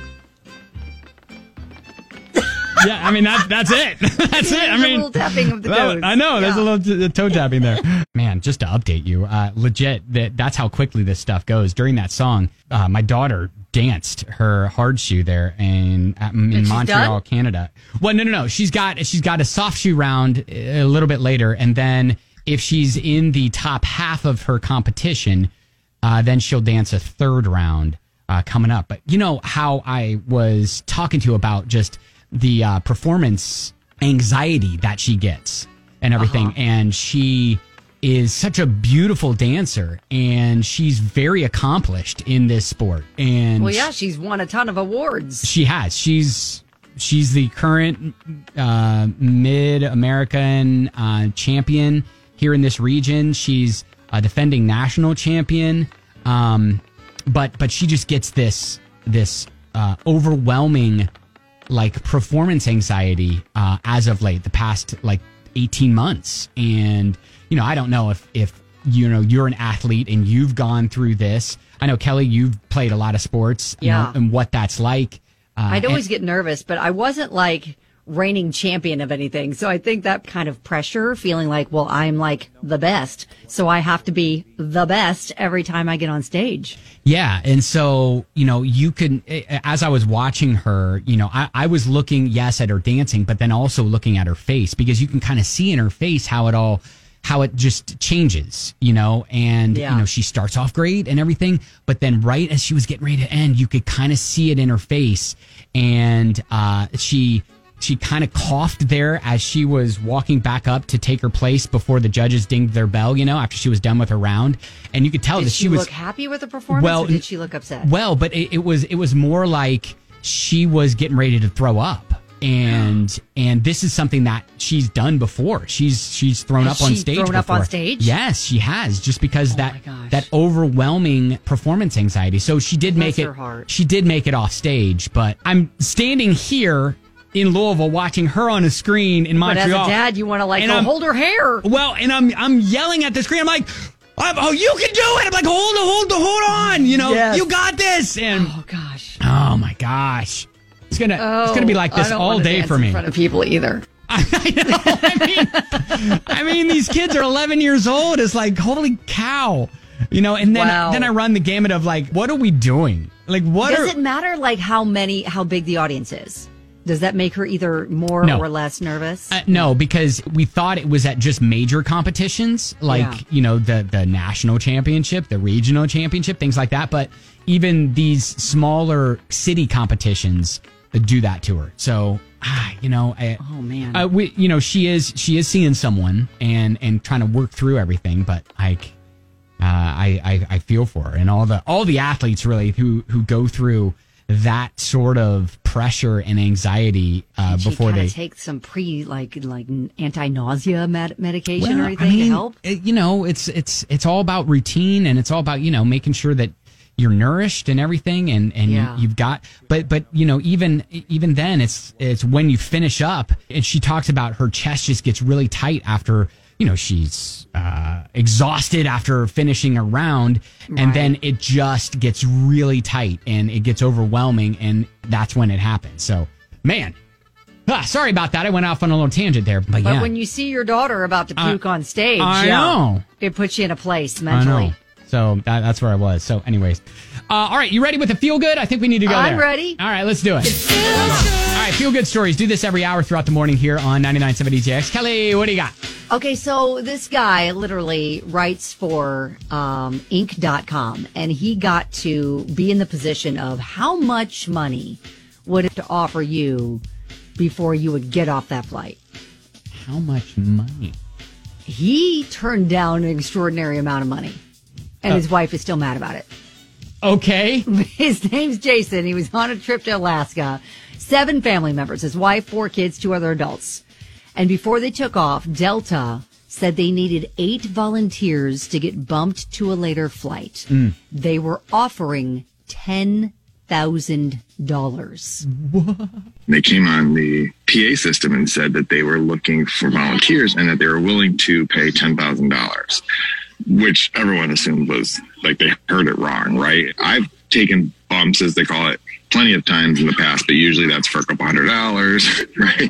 yeah, I mean, that's, that's it. That's it. I There's a mean, little tapping of the Well, toes. I know. There's Yeah. a little t- toe tapping there. Man, just to update you, uh, legit, that that's how quickly this stuff goes. During that song, uh, my daughter danced her hard shoe there in uh, in she's Montreal, done? Canada. Well, no, no, no. She's got she's got a soft shoe round a little bit later, and then if she's in the top half of her competition, uh, then she'll dance a third round uh, coming up. But you know how I was talking to you about just the uh, performance anxiety that she gets and everything. Uh-huh. And she is such a beautiful dancer and she's very accomplished in this sport. And Well, yeah, she's won a ton of awards. she has. She's she's the current uh, Mid American uh, champion here in this region. She's a defending national champion. Um, but but she just gets this this uh, overwhelming like performance anxiety uh, as of late, the past like eighteen months. And you know, I don't know if if you know you're an athlete and you've gone through this. I know, Kelly, you've played a lot of sports, you Yeah. know, and what that's like. Uh, I'd always and- get nervous, but I wasn't like reigning champion of anything. So I think that kind of pressure, feeling like, well, I'm like the best, so I have to be the best every time I get on stage. Yeah. And so, you know, you can, as I was watching her, you know, I, I was looking, yes, at her dancing, but then also looking at her face because you can kind of see in her face how it all, how it just changes, you know, and, Yeah. you know, she starts off great and everything, but then right as she was getting ready to end, you could kind of see it in her face. And uh, she she kind of coughed there as she was walking back up to take her place before the judges dinged their bell, you know, after she was done with her round. And you could tell Did that she, she was look happy with the performance, Well, or did she look upset? well, but it, it was it was more like she was getting ready to throw up. And and this is something that she's done before. She's she's thrown Has up on she stage thrown up before. on stage? Yes, she has, just because Oh that my gosh. that overwhelming performance anxiety. So she did make Bless it her heart. she did make it off stage, but I'm standing here in Louisville watching her on a screen in But Montreal. as a dad, you want to like And go I'm- hold her hair. Well, and I'm I'm yelling at the screen. I'm like, I'm, "Oh, you can do it!" I'm like, "Hold, hold, hold on! You know, Yes. you got this!" And Oh gosh. oh my gosh, it's gonna it's gonna be like Oh, this I don't all wanna day dance for in me. front of people either. I know. I mean, I mean, these kids are eleven years old. It's like, holy cow, you know. And then Wow. then I run the gamut of like, what are we doing? Like, what Does are? it matter like how many, how big the audience is? Does that make her either more No. or less nervous? Uh, no, because we thought it was at just major competitions, like, Yeah. you know, the, the national championship, the regional championship, things like that. But even these smaller city competitions uh, do that to her. So, ah, you know, I, Oh, man. uh, we, you know, she is she is seeing someone and and trying to work through everything. But like, uh, I, I I feel for her and all the all the athletes really who who go through that sort of pressure and anxiety uh, Did she before kinda they take some pre like like anti-nausea med- medication Well, or anything I mean, to help? it- you know, it's it's it's all about routine and it's all about, you know, making sure that you're nourished and everything and and Yeah. you, you've got but but you know even even then it's it's when you finish up and she talks about her chest just gets really tight after, you know, she's uh, exhausted after finishing a round and Right. then it just gets really tight and it gets overwhelming and that's when it happens. So, man, ah, sorry about that. I went off on a little tangent there, but, But yeah. when you see your daughter about to I- puke on stage, I yeah, know. it puts you in a place I mentally. know. So that, that's where I was. So, anyways, uh, all right, you ready with the feel good? I think we need to go I'm there. ready. All right, let's do it. All right, feel good stories. Do this every hour throughout the morning here on ninety-nine point seven D J X. Kelly, what do you got? Okay, so this guy literally writes for um, Inc dot com, and he got to be in the position of how much money would it to offer you before you would get off that flight. How much money? He turned down an extraordinary amount of money, and his wife is still mad about it. Okay. His name's Jason. He was on a trip to Alaska. Seven family members, his wife, four kids, two other adults. And before they took off, Delta said they needed eight volunteers to get bumped to a later flight. Mm. They were offering ten thousand dollars. They came on the P A system and said that they were looking for volunteers and that they were willing to pay ten thousand dollars, which everyone assumed was like they heard it wrong, right? I've taken bumps, as they call it, plenty of times in the past, but usually that's for a couple hundred dollars, right?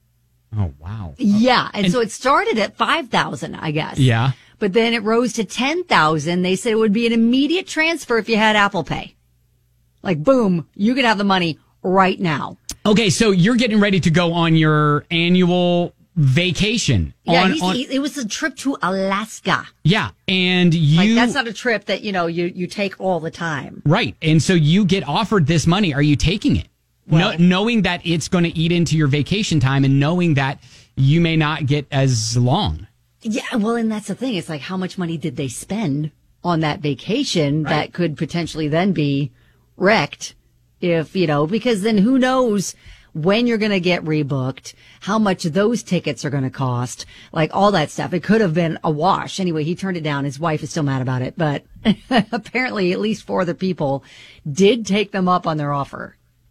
Oh, wow. Yeah, and, so it started at five thousand, I guess. Yeah. But then it rose to ten thousand. They said it would be an immediate transfer if you had Apple Pay. Like, boom, you could have the money right now. Okay, so you're getting ready to go on your annual vacation. Yeah, on, he's, on- he, it was a trip to Alaska. yeah, and you Like, that's not a trip that, you know, you, you take all the time. right, and so you get offered this money. Are you taking it? Well- no, knowing that it's going to eat into your vacation time, and knowing that you may not get as long. Yeah, well, and that's the thing. It's like, how much money did they spend on that vacation Right. that could potentially then be wrecked if, you know, because then who knows when you're going to get rebooked, how much those tickets are going to cost, like all that stuff. It could have been a wash. Anyway, he turned it down. His wife is still mad about it, but apparently at least four other people did take them up on their offer.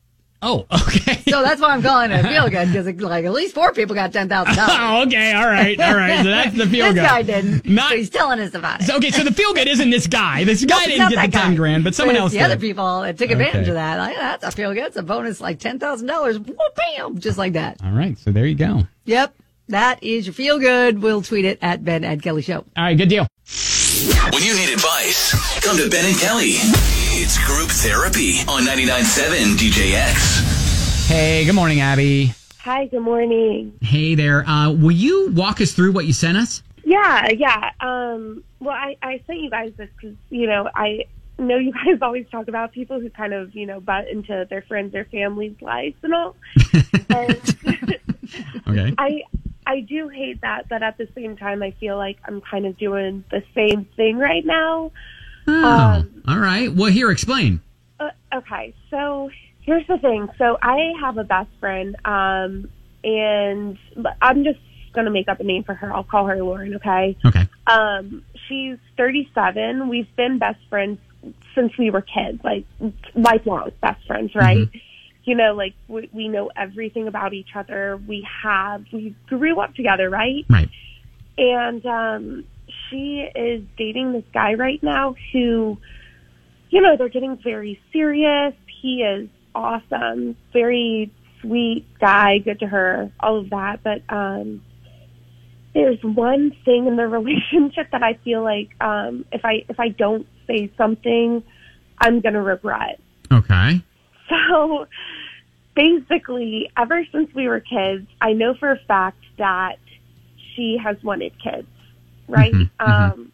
Oh, okay. So that's why I'm calling it feel good, because like at least four people got ten thousand dollars. Oh, okay, all right, all right. So that's the feel This good. guy didn't. Not- so he's telling us about it. So, okay, so the feel good isn't this guy. This guy Nope, didn't not get the that ten guy. grand, but someone it's else the did. other people that took advantage Okay. of that. Like, that's a feel good. It's a bonus, like ten thousand dollars. Bam, just like that. All right, so there you go. All Yep, that is your feel good. We'll tweet it at Ben and Kelly Show. right, good deal. When you need advice, come to Ben and Kelly. It's group therapy on ninety-nine point seven D J X. Hey, good morning, Abby. Hi, good morning. Hey there. Uh, will you walk us through what you sent us? Yeah, yeah. Um, well, I, I sent you guys this because, you know, I know you guys always talk about people who kind of, you know, butt into their friends, their family's lives and all. and Okay. I I do hate that, but at the same time, I feel like I'm kind of doing the same thing right now. Oh, Um, all right. Well, here, explain. Uh, okay, so here's the thing. So I have a best friend, um, and I'm just going to make up a name for her. I'll call her Lauren, okay? Okay. Um, she's thirty-seven. We've been best friends since we were kids, like lifelong best friends, right? Mm-hmm. You know, like we, we know everything about each other. We have, we grew up together, right? Right. And um, she is dating this guy right now who, you know, they're getting very serious. He is awesome, very sweet guy, good to her, all of that. But um, there's one thing in the relationship that I feel like um, if I if I don't say something, I'm gonna regret. Okay. So basically, ever since we were kids, I know for a fact that she has wanted kids, right? Mm-hmm, um, mm-hmm.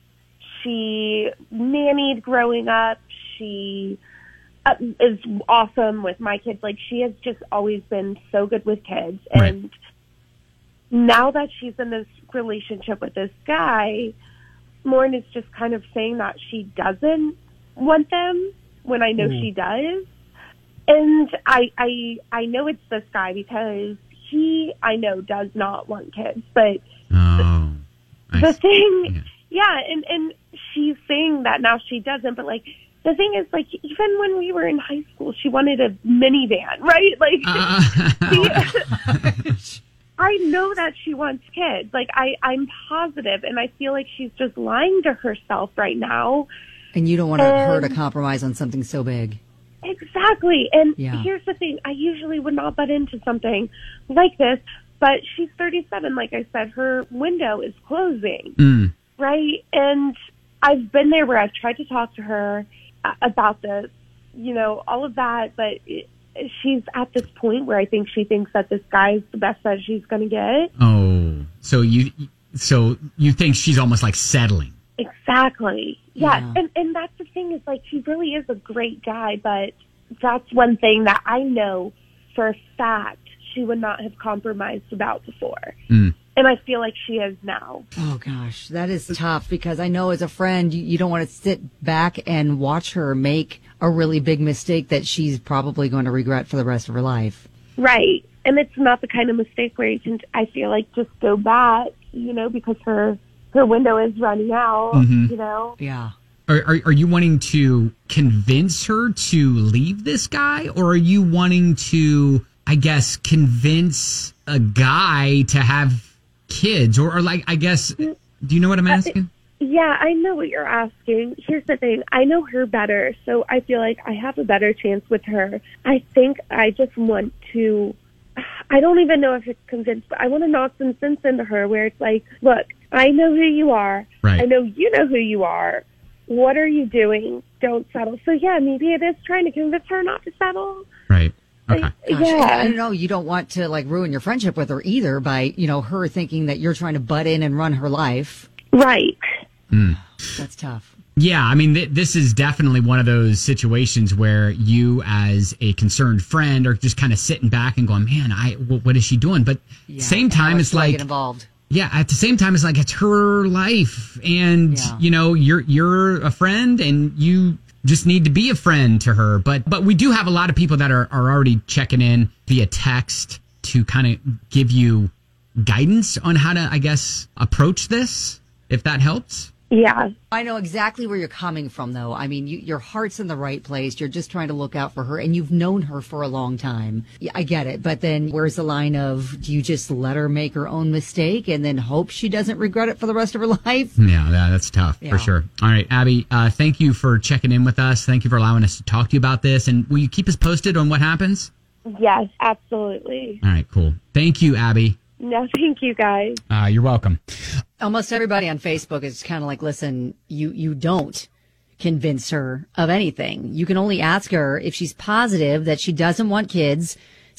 She nannied growing up. She uh, is awesome with my kids. Like, she has just always been so good with kids. Right. And now that she's in this relationship with this guy, Lauren is just kind of saying that she doesn't want them when I know Ooh. she does. And I, I, I know it's this guy because he, I know, does not want kids. But Oh. the, the thing, Yeah. yeah, and, and she's saying that now she doesn't. But, like, the thing is, like, even when we were in high school, she wanted a minivan, right? Like, Uh, she, I know that she wants kids. Like, I, I'm positive, and I feel like she's just lying to herself right now. And you don't want her to And- compromise on something so big. Exactly. And Yeah. here's the thing. I usually would not butt into something like this, but she's thirty-seven. Like I said, her window is closing, mm. right? And I've been there where I've tried to talk to her uh, about this, you know, all of that, but it, she's at this point where I think she thinks that this guy is the best that she's going to get. Oh. So you so you think she's almost like settling. Exactly. Yeah. Yeah. And and that's the thing is, like, he really is a great guy, but that's one thing that I know for a fact she would not have compromised about before. Mm. And I feel like she is now. Oh, gosh, that is tough because I know as a friend, you, you don't want to sit back and watch her make a really big mistake that she's probably going to regret for the rest of her life. Right. And it's not the kind of mistake where you can, I feel like, just go back, you know, because her her window is running out, Mhm. you know? Yeah. Are, are are you wanting to convince her to leave this guy, or are you wanting to, I guess, convince a guy to have kids, or, or like, I guess, do you know what I'm asking? Yeah, I know what you're asking. Here's the thing. I know her better, so I feel like I have a better chance with her. I think I just want to, I don't even know if it's convinced, but I want to knock some sense into her where it's like, look, I know who you are. Right. I know you know who you are. What are you doing? Don't settle. So, yeah, maybe it is trying to convince her not to settle. Right. Okay. Like, Gosh, yeah. I don't know. You don't want to like ruin your friendship with her either by, you know, her thinking that you're trying to butt in and run her life. Right. Mm. That's tough. Yeah, I mean, th- this is definitely one of those situations where you, as a concerned friend, are just kind of sitting back and going, "Man, I w- what is she doing?" But Yeah. same time, How it's do I like, get involved. yeah, at the same time, it's like it's her life, and Yeah. you know, you're you're a friend, and you just need to be a friend to her. But but we do have a lot of people that are are already checking in via text to kind of give you guidance on how to, I guess, approach this, if that helps. Yeah. I know exactly where you're coming from, though. I mean, you, your heart's in the right place. You're just trying to look out for her, and you've known her for a long time. Yeah, I get it. But then where's the line of, do you just let her make her own mistake and then hope she doesn't regret it for the rest of her life? Yeah, that, that's tough Yeah. for sure. All right, Abby, uh, thank you for checking in with us. Thank you for allowing us to talk to you about this. And will you keep us posted on what happens? Yes, absolutely. All right, cool. Thank you, Abby. No, thank you, guys. Uh, you're welcome. Almost everybody on Facebook is kind of like, listen, you, you don't convince her of anything. You can only ask her if she's positive that she doesn't want kids.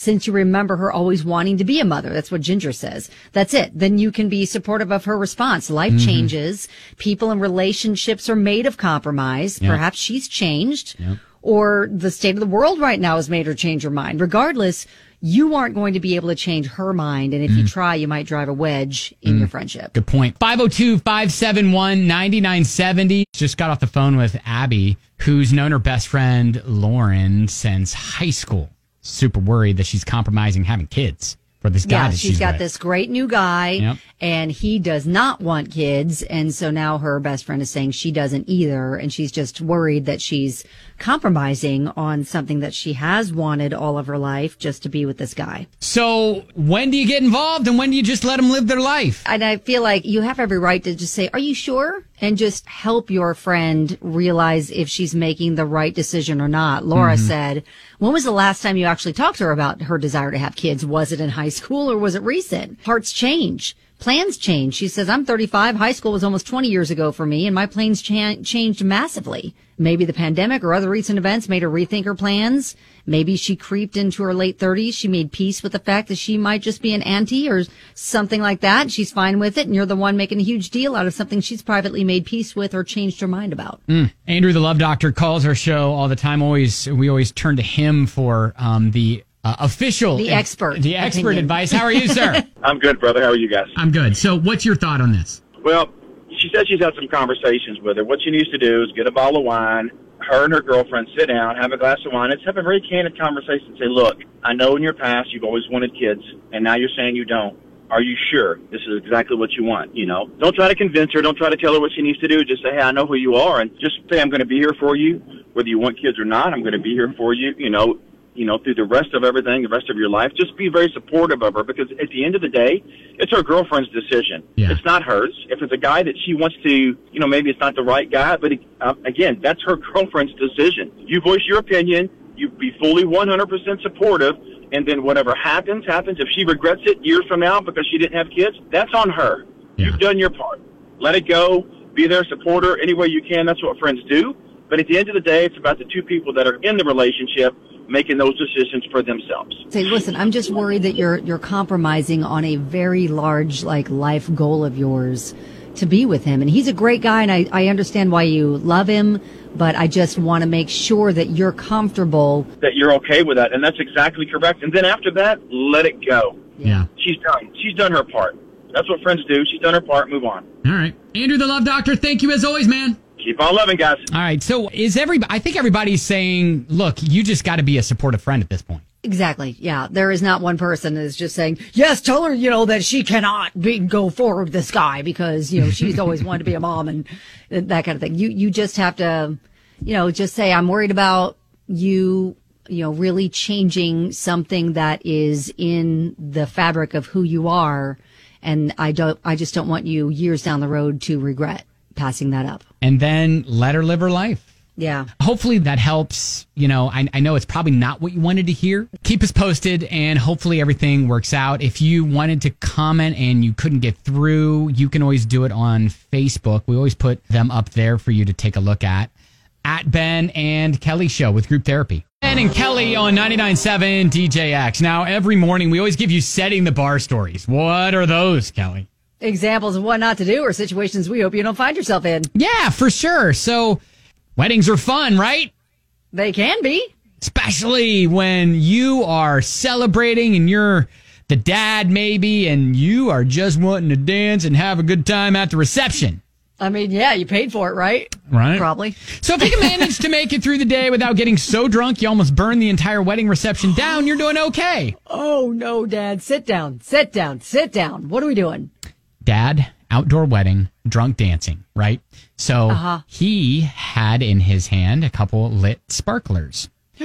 since you remember her always wanting to be a mother. That's what Ginger says. That's it. Then you can be supportive of her response. Life Mm-hmm. changes. People and relationships are made of compromise. Yep. Perhaps she's changed. Yep. Or the state of the world right now has made her change her mind. Regardless, you aren't going to be able to change her mind. And if you try, you might drive a wedge in your friendship. Good point. five oh two, five seven one, nine nine seven oh. Just got off the phone with Abby, who's known her best friend Lauren since high school. Super worried that she's compromising having kids for this guy Yeah, that she's she's got with. this great new guy, Yep. and he does not want kids. And so now her best friend is saying she doesn't either. And she's just worried that she's compromising on something that she has wanted all of her life, just to be with this guy. So when do you get involved and when do you just let them live their life? And I feel like you have every right to just say, are you sure? And just help your friend realize if she's making the right decision or not. Laura Mm-hmm. said, when was the last time you actually talked to her about her desire to have kids? Was it in high school or was it recent? Hearts change. Plans change. She says, I'm thirty-five. High school was almost twenty years ago for me, and my plans cha- changed massively. Maybe the pandemic or other recent events made her rethink her plans. Maybe she creeped into her late thirties. She made peace with the fact that she might just be an auntie or something like that. She's fine with it, and you're the one making a huge deal out of something she's privately made peace with or changed her mind about. Mm. Andrew, the Love Doctor, calls our show all the time. Always, we always turn to him for um, the uh, official, The expert the expert opinion. advice. How are you, sir? I'm good, brother. How are you guys? I'm good. So, what's your thought on this? Well, she said she's had some conversations with her. What she needs to do is get a bottle of wine, her and her girlfriend sit down, have a glass of wine. Let's have a very candid conversation. Say, look, I know in your past you've always wanted kids, and now you're saying you don't. Are you sure this is exactly what you want? You know, don't try to convince her. Don't try to tell her what she needs to do. Just say, hey, I know who you are, and just say, I'm going to be here for you, whether you want kids or not. I'm going to be here for you. You know, you know, through the rest of everything, the rest of your life. Just be very supportive of her, because at the end of the day, it's her girlfriend's decision. Yeah. It's not hers. If it's a guy that she wants to, you know, maybe it's not the right guy, but uh, again, that's her girlfriend's decision. You voice your opinion. You be fully one hundred percent supportive, and then whatever happens, happens. If she regrets it years from now because she didn't have kids, that's on her. Yeah. You've done your part. Let it go. Be there, support her any way you can. That's what friends do. But at the end of the day, it's about the two people that are in the relationship making those decisions for themselves. Say, listen, I'm just worried that you're you're compromising on a very large, like, life goal of yours to be with him. And he's a great guy, and I, I understand why you love him, but I just want to make sure that you're comfortable. That you're okay with that, and that's exactly correct. And then after that, let it go. Yeah. She's done. She's done her part. That's what friends do. She's done her part. Move on. All right. Andrew, the Love Doctor, thank you as always, man. Keep on loving, guys. All right. So is everybody, I think everybody's saying, look, you just got to be a supportive friend at this point. Exactly. Yeah. There is not one person that is just saying, yes, tell her, you know, that she cannot be, go forward with this guy because, you know, she's always wanted to be a mom and that kind of thing. You, you just have to, you know, just say, I'm worried about you, you know, really changing something that is in the fabric of who you are. And I don't, I just don't want you years down the road to regret passing that up. And then let her live her life. Yeah. Hopefully that helps. You know, I, I know it's probably not what you wanted to hear. Keep us posted, and hopefully everything works out. If you wanted to comment and you couldn't get through, you can always do it on Facebook. We always put them up there for you to take a look at. At Ben and Kelly Show with Group Therapy. Ben and Kelly on ninety-nine point seven D J X. Now, every morning we always give you setting the bar stories. What are those, Kelly? Examples of what not to do or situations we hope you don't find yourself in. Yeah, for sure. So weddings are fun, right? They can be. Especially when you are celebrating and you're the dad maybe, and you are just wanting to dance and have a good time at the reception. I mean, yeah, you paid for it, right? Right. Probably. So if you can manage to make it through the day without getting so drunk you almost burn the entire wedding reception down, you're doing okay. Oh, no, Dad. Sit down. Sit down. Sit down. What are we doing? Dad, outdoor wedding, drunk dancing, right? So Uh-huh. he had in his hand a couple lit sparklers.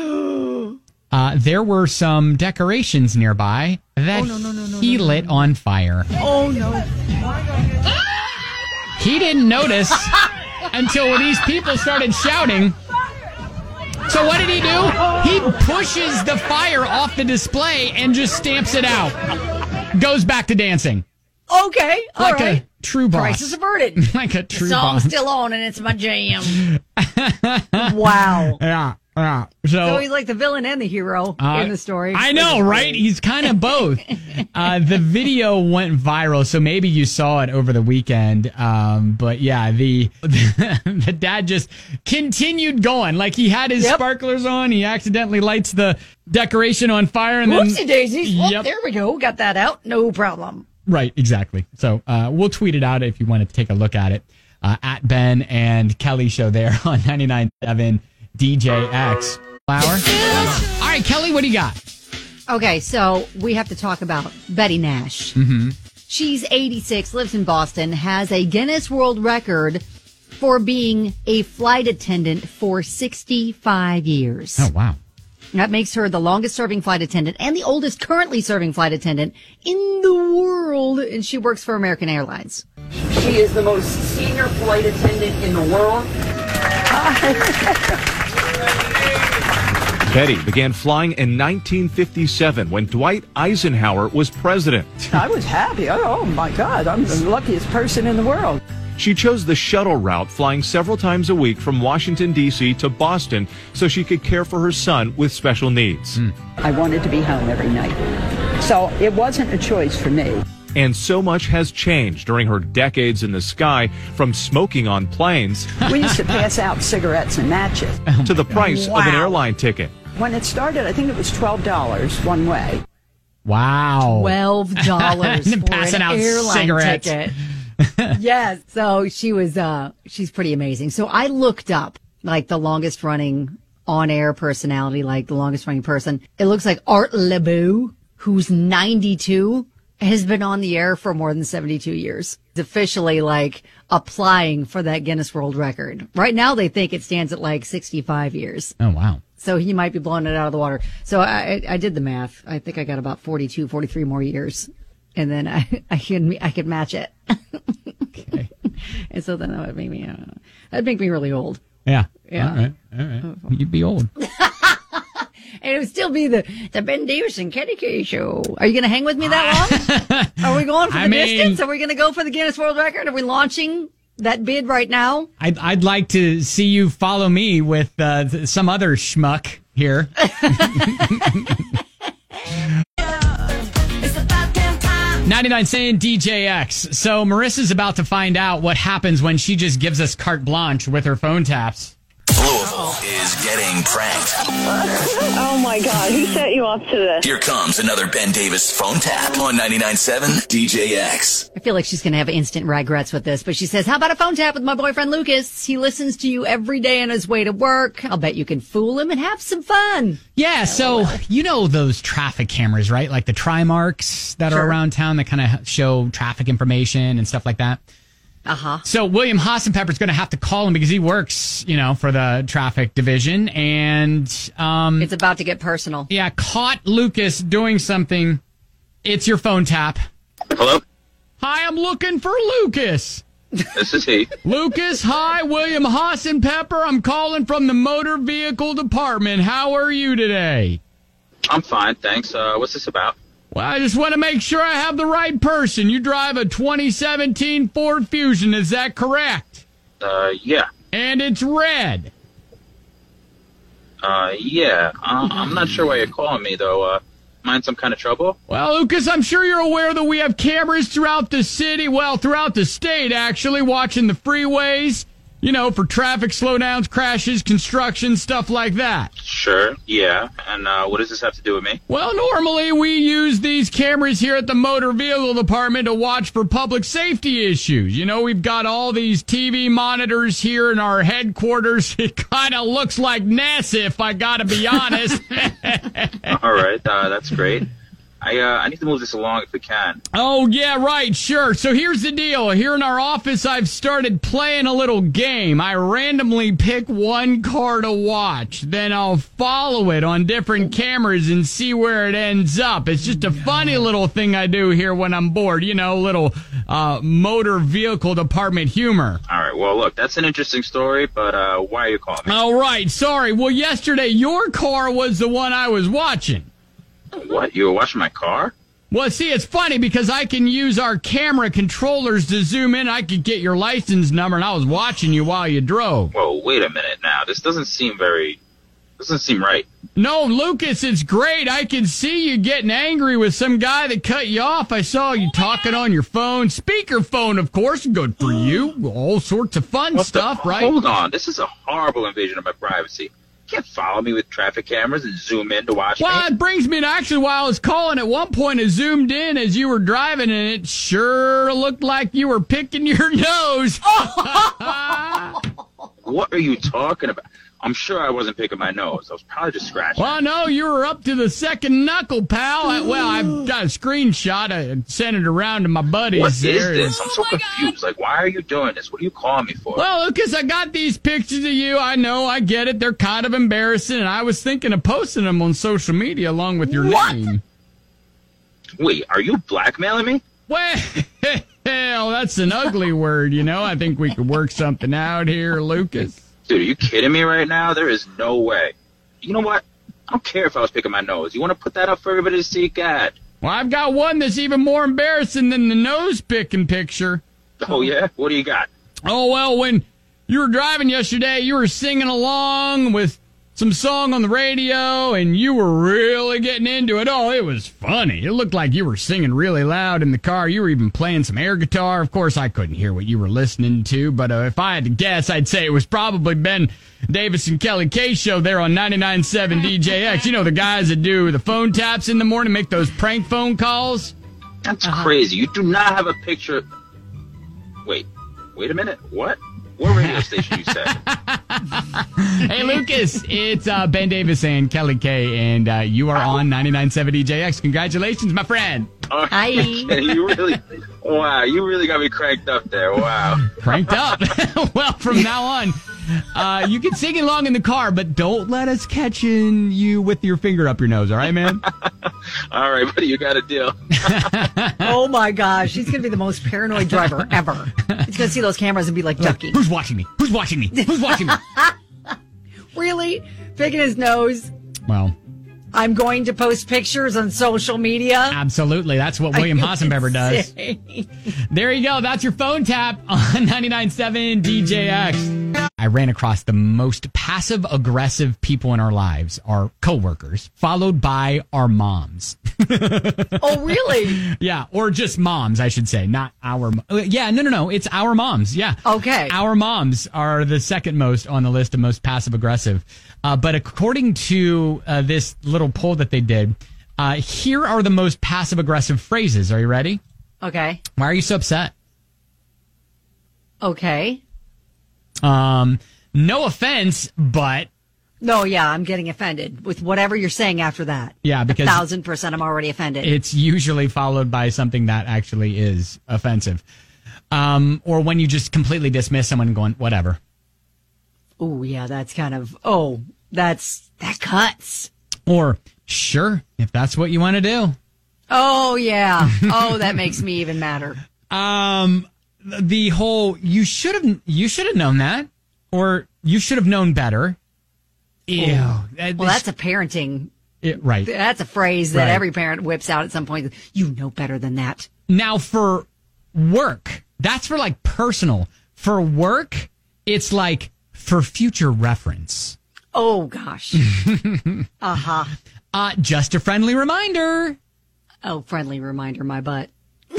uh, there were some decorations nearby that Oh, no, no, no, no, he no, no, lit no. on fire. Oh, no. He didn't notice until these people started shouting. So what did he do? He pushes the fire off the display and just stamps it out. Goes back to dancing. Okay. All Like right. a true boss. Crisis averted. Like a The true song's boss. still on and it's my jam. Wow. Yeah. Uh, so, So he's like the villain and the hero Uh, in the story. I know, right? He's kind of both. uh, the video went viral, so maybe you saw it over the weekend. Um, but yeah, the the dad just continued going. Like he had his Yep. sparklers on. He accidentally lights the decoration on fire, and then Whoopsie daisies. Oh, Yep. there we go. Got that out. No problem. Right, exactly. So uh, we'll tweet it out if you want to take a look at it. Uh, at Ben and Kelly Show there on ninety-nine point seven D J X. Flower. All right, Kelly, what do you got? Okay, so we have to talk about Betty Nash. Mm-hmm. She's eighty-six, lives in Boston, has a Guinness World Record for being a flight attendant for sixty-five years. Oh, wow. That makes her the longest serving flight attendant and the oldest currently serving flight attendant in the world. And she works for American Airlines. She is the most senior flight attendant in the world. Betty began flying in nineteen fifty-seven when Dwight Eisenhower was president. I was happy. Oh, my God, I'm the luckiest person in the world. She chose the shuttle route, flying several times a week from Washington, D C to Boston so she could care for her son with special needs. Mm. I wanted to be home every night. So it wasn't a choice for me. And so much has changed during her decades in the sky, from smoking on planes We used to pass out cigarettes and matches. to the price Wow. of an airline ticket. When it started, I think it was twelve dollars one way. Wow. Twelve dollars for Passing an out airline cigarettes. ticket. Yes. So she was, uh, she's pretty amazing. So I looked up like the longest running on air personality, like the longest running person. It looks like Art LeBeau, who's ninety-two, has been on the air for more than seventy-two years. He's officially like applying for that Guinness World Record. Right now they think it stands at like sixty-five years. Oh, wow. So he might be blowing it out of the water. So I, I did the math. I think I got about forty-two, forty-three more years. And then I, I could, I could match it. Okay. And so then that would make me, I don't know. That'd make me really old. Yeah. Yeah. All right. All right. You'd be old. And it would still be the, the Ben Davis and Kenny K show. Are you going to hang with me that long? Are we going for the I mean- distance? Are we going to go for the Guinness World Record? Are we launching that bid right now? I'd, I'd like to see you follow me with uh, th- some other schmuck here. ninety-nine saying D J X. So Marissa's about to find out what happens when she just gives us carte blanche with her phone taps. Louisville is getting pranked. Oh my God, who set you off to this? Here comes another Ben Davis phone tap on ninety-nine point seven D J X. I feel like she's going to have instant regrets with this, but she says, how about a phone tap with my boyfriend Lucas? He listens to you every day on his way to work. I'll bet you can fool him and have some fun. Yeah, so you know those traffic cameras, right? Like the Trimarks that Sure. are around town that kind of show traffic information and stuff like that. Uh-huh. So William Hassenpepper's going to have to call him because he works, you know, for the traffic division. And um, It's about to get personal. yeah, caught Lucas doing something. It's your phone tap. Hello? Hi, I'm looking for Lucas. This is he. Lucas, hi, William Hassenpepper. I'm calling from the motor vehicle department. How are you today? I'm fine, thanks. Uh, what's this about? Well, I just want to make sure I have the right person. You drive a twenty seventeen Ford Fusion, is that correct? Uh, yeah. And it's red. Uh, yeah. Uh, I'm not sure why you're calling me, though. Uh, mind some kind of trouble? Well, Lucas, I'm sure you're aware that we have cameras throughout the city, well, throughout the state, actually, watching the freeways, you know, for traffic slowdowns, crashes, construction, stuff like that. Sure, yeah. And, uh, what does this have to do with me? Well, normally we use these cameras here at the motor vehicle department to watch for public safety issues. You know, we've got all these T V monitors here in our headquarters. It kind of looks like NASA, if I gotta be honest. All right, uh, that's great. I, uh, I need to move this along if we can. Oh, yeah, right, sure. So here's the deal. Here in our office, I've started playing a little game. I randomly pick one car to watch. Then I'll follow it on different cameras and see where it ends up. It's just a funny little thing I do here when I'm bored. You know, little uh, motor vehicle department humor. All right, well, look, that's an interesting story, but uh, why are you calling me? All right, sorry. Well, yesterday, your car was the one I was watching. What? You were watching my car? Well, see, it's funny because I can use our camera controllers to zoom in. I could get your license number, and I was watching you while you drove. Whoa, wait a minute now. This doesn't seem very Doesn't seem right. No, Lucas, it's great. I can see you getting angry with some guy that cut you off. I saw you talking on your phone. Speakerphone, of course. Good for you. All sorts of fun What stuff, the, right? Hold on. This is a horrible invasion of my privacy. You can't follow me with traffic cameras and zoom in to watch Well, me. it brings me to actually while I was calling at one point, I zoomed in as you were driving, and it sure looked like you were picking your nose. What are you talking about? I'm sure I wasn't picking my nose. I was probably just scratching. Well, no, you were up to the second knuckle, pal. I, well, I've got a screenshot. I sent it around to my buddies. What is there. this? I'm so confused. Like, why are you doing this? What are you calling me for? Well, Lucas, I got these pictures of you. I know, I get it. They're kind of embarrassing, and I was thinking of posting them on social media along with your What? name. Wait, are you blackmailing me? Well, that's an ugly word, you know. I think we could work something out here, Lucas. Dude, are you kidding me right now? There is no way. You know what? I don't care if I was picking my nose. You want to put that up for everybody to see? God. Well, I've got one that's even more embarrassing than the nose-picking picture. Oh, yeah? What do you got? Oh, well, when you were driving yesterday, you were singing along with some song on the radio, and you were really getting into it. Oh, it was funny. It looked like you were singing really loud in the car. You were even playing some air guitar. Of course, I couldn't hear what you were listening to, but uh, if I had to guess, I'd say it was probably Ben Davis and Kelly K show there on ninety-nine point seven D J X. You know, the guys that do the phone taps in the morning, make those prank phone calls? That's uh-huh. crazy. You do not have a picture. Wait. Wait a minute. What? What radio station you said? Hey, Lucas, it's uh, Ben Davis and Kelly K, and uh, you are on ninety-nine point seven D J X. Congratulations, my friend. Oh, Hi. You really, wow, you really got me cranked up there. Wow. Cranked up? Well, from now on, uh, you can sing along in the car, but don't let us catch in you with your finger up your nose, all right, man? All right, buddy, you got a deal. Oh, my gosh. He's going to be the most paranoid driver ever. He's going to see those cameras and be like, ducking. Who's watching me? Who's watching me? Who's watching me? Really? Picking his nose? Well, I'm going to post pictures on social media. Absolutely. That's what William Hassenbever does. There you go. That's your phone tap on ninety-nine point seven D J X. I ran across the most passive-aggressive people in our lives, our coworkers, followed by our moms. Oh, really? Yeah, or just moms, I should say, not our... Yeah, no, no, no. It's our moms, yeah. Okay. Our moms are the second most on the list of most passive-aggressive. Uh, but according to uh, this little poll that they did, uh, here are the most passive-aggressive phrases. Are you ready? Okay. Why are you so upset? Okay. Um, no offense, but... No, yeah, I'm getting offended with whatever you're saying after that. Yeah, because... A thousand percent I'm already offended. It's usually followed by something that actually is offensive. Um, or when you just completely dismiss someone going, whatever. Oh, yeah, that's kind of... Oh, that's... That cuts. Or, sure, if that's what you want to do. Oh, yeah. Oh, that makes me even madder. Um... The whole you should have you should have known that, or you should have known better. Ew. Oh. Well, that's a parenting. It, right. That's a phrase that right. every parent whips out at some point. You know better than that. Now, for work, that's for like personal. For work, it's like for future reference. Oh gosh. uh-huh. Uh just a friendly reminder. Oh, friendly reminder, my butt.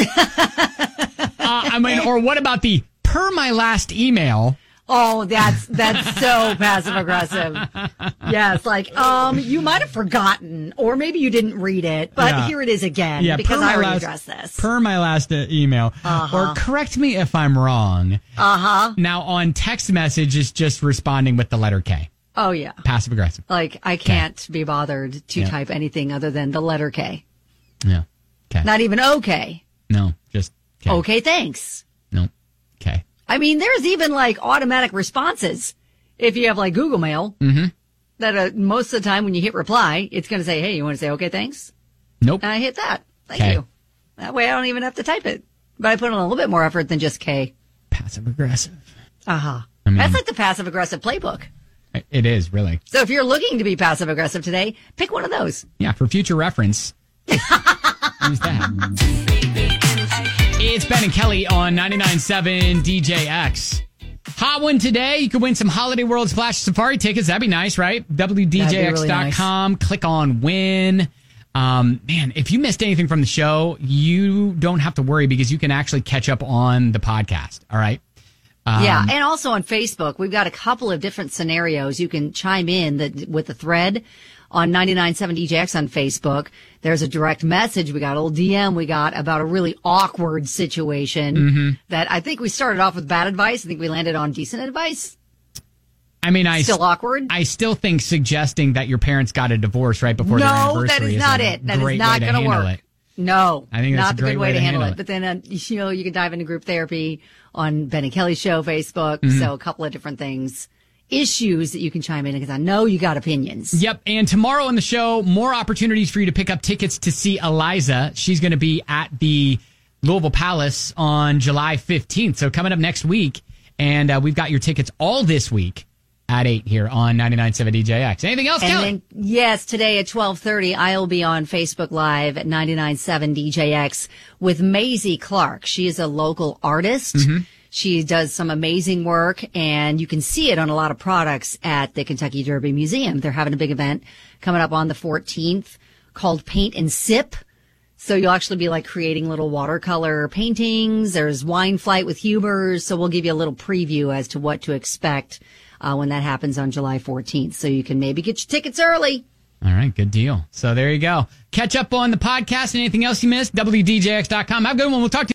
Uh, I mean, or what about the per my last email? Oh, that's that's so passive aggressive. Yes, like um, you might have forgotten, or maybe you didn't read it, but yeah. here it is again yeah, because I already last, addressed this. Per my last uh, email, uh-huh. or correct me if I'm wrong. Uh huh. Now on text message is just responding with the letter K. Oh yeah, passive aggressive. Like I can't K. be bothered to yeah. type anything other than the letter K. Yeah. Okay. Not even okay. No, just K. Okay, thanks. No. Okay. I mean, there's even like automatic responses if you have like Google Mail. Mm-hmm. That uh, most of the time when you hit reply, it's going to say, "Hey, you want to say okay, thanks?" Nope. And I hit that. Thank K. you. That way, I don't even have to type it. But I put in a little bit more effort than just K. Passive aggressive. Uh huh. I mean, that's like the passive aggressive playbook. It is really. So if you're looking to be passive aggressive today, pick one of those. Yeah, for future reference. Use that. It's Ben and Kelly on ninety-nine point seven D J X. Hot one today. You could win some Holiday World Splash Safari tickets. That'd be nice, right? W D J X dot com. Really nice. Click on win. Um, man, if you missed anything from the show, you don't have to worry because you can actually catch up on the podcast. All right. Um, yeah, and also on Facebook, we've got a couple of different scenarios. You can chime in the, with the thread on ninety-nine point seven D J X on Facebook. There's a direct message. We got a little D M we got about a really awkward situation Mm-hmm. that I think we started off with bad advice. I think we landed on decent advice. I mean, I Still awkward? I still think suggesting that your parents got a divorce right before their No, anniversary that is is not a it. That is great not way to going to handle work. it. No, I think that's not a the great good way way to to handle handle it. it. But then, uh, you know, you can dive into group therapy on Ben and Kelly Show Facebook. Mhm. So a couple of different things, issues that you can chime in because I know you got opinions. Yep. And tomorrow on the show, more opportunities for you to pick up tickets to see Eliza. She's going to be at the Louisville Palace on July fifteenth. So coming up next week. And uh, we've got your tickets all this week at eight here on ninety-nine point seven D J X. Anything else, And Kelly? then, yes, today at twelve thirty, I'll be on Facebook Live at ninety-nine point seven D J X with Maisie Clark. She is a local artist. Mhm. She does some amazing work, and you can see it on a lot of products at the Kentucky Derby Museum. They're having a big event coming up on the fourteenth called Paint and Sip. So you'll actually be like creating little watercolor paintings. There's Wine Flight with Hubers. So we'll give you a little preview as to what to expect uh, when that happens on July fourteenth. So you can maybe get your tickets early. All right, good deal. So there you go. Catch up on the podcast and anything else you missed, W D J X dot com. Have a good one. We'll talk to you.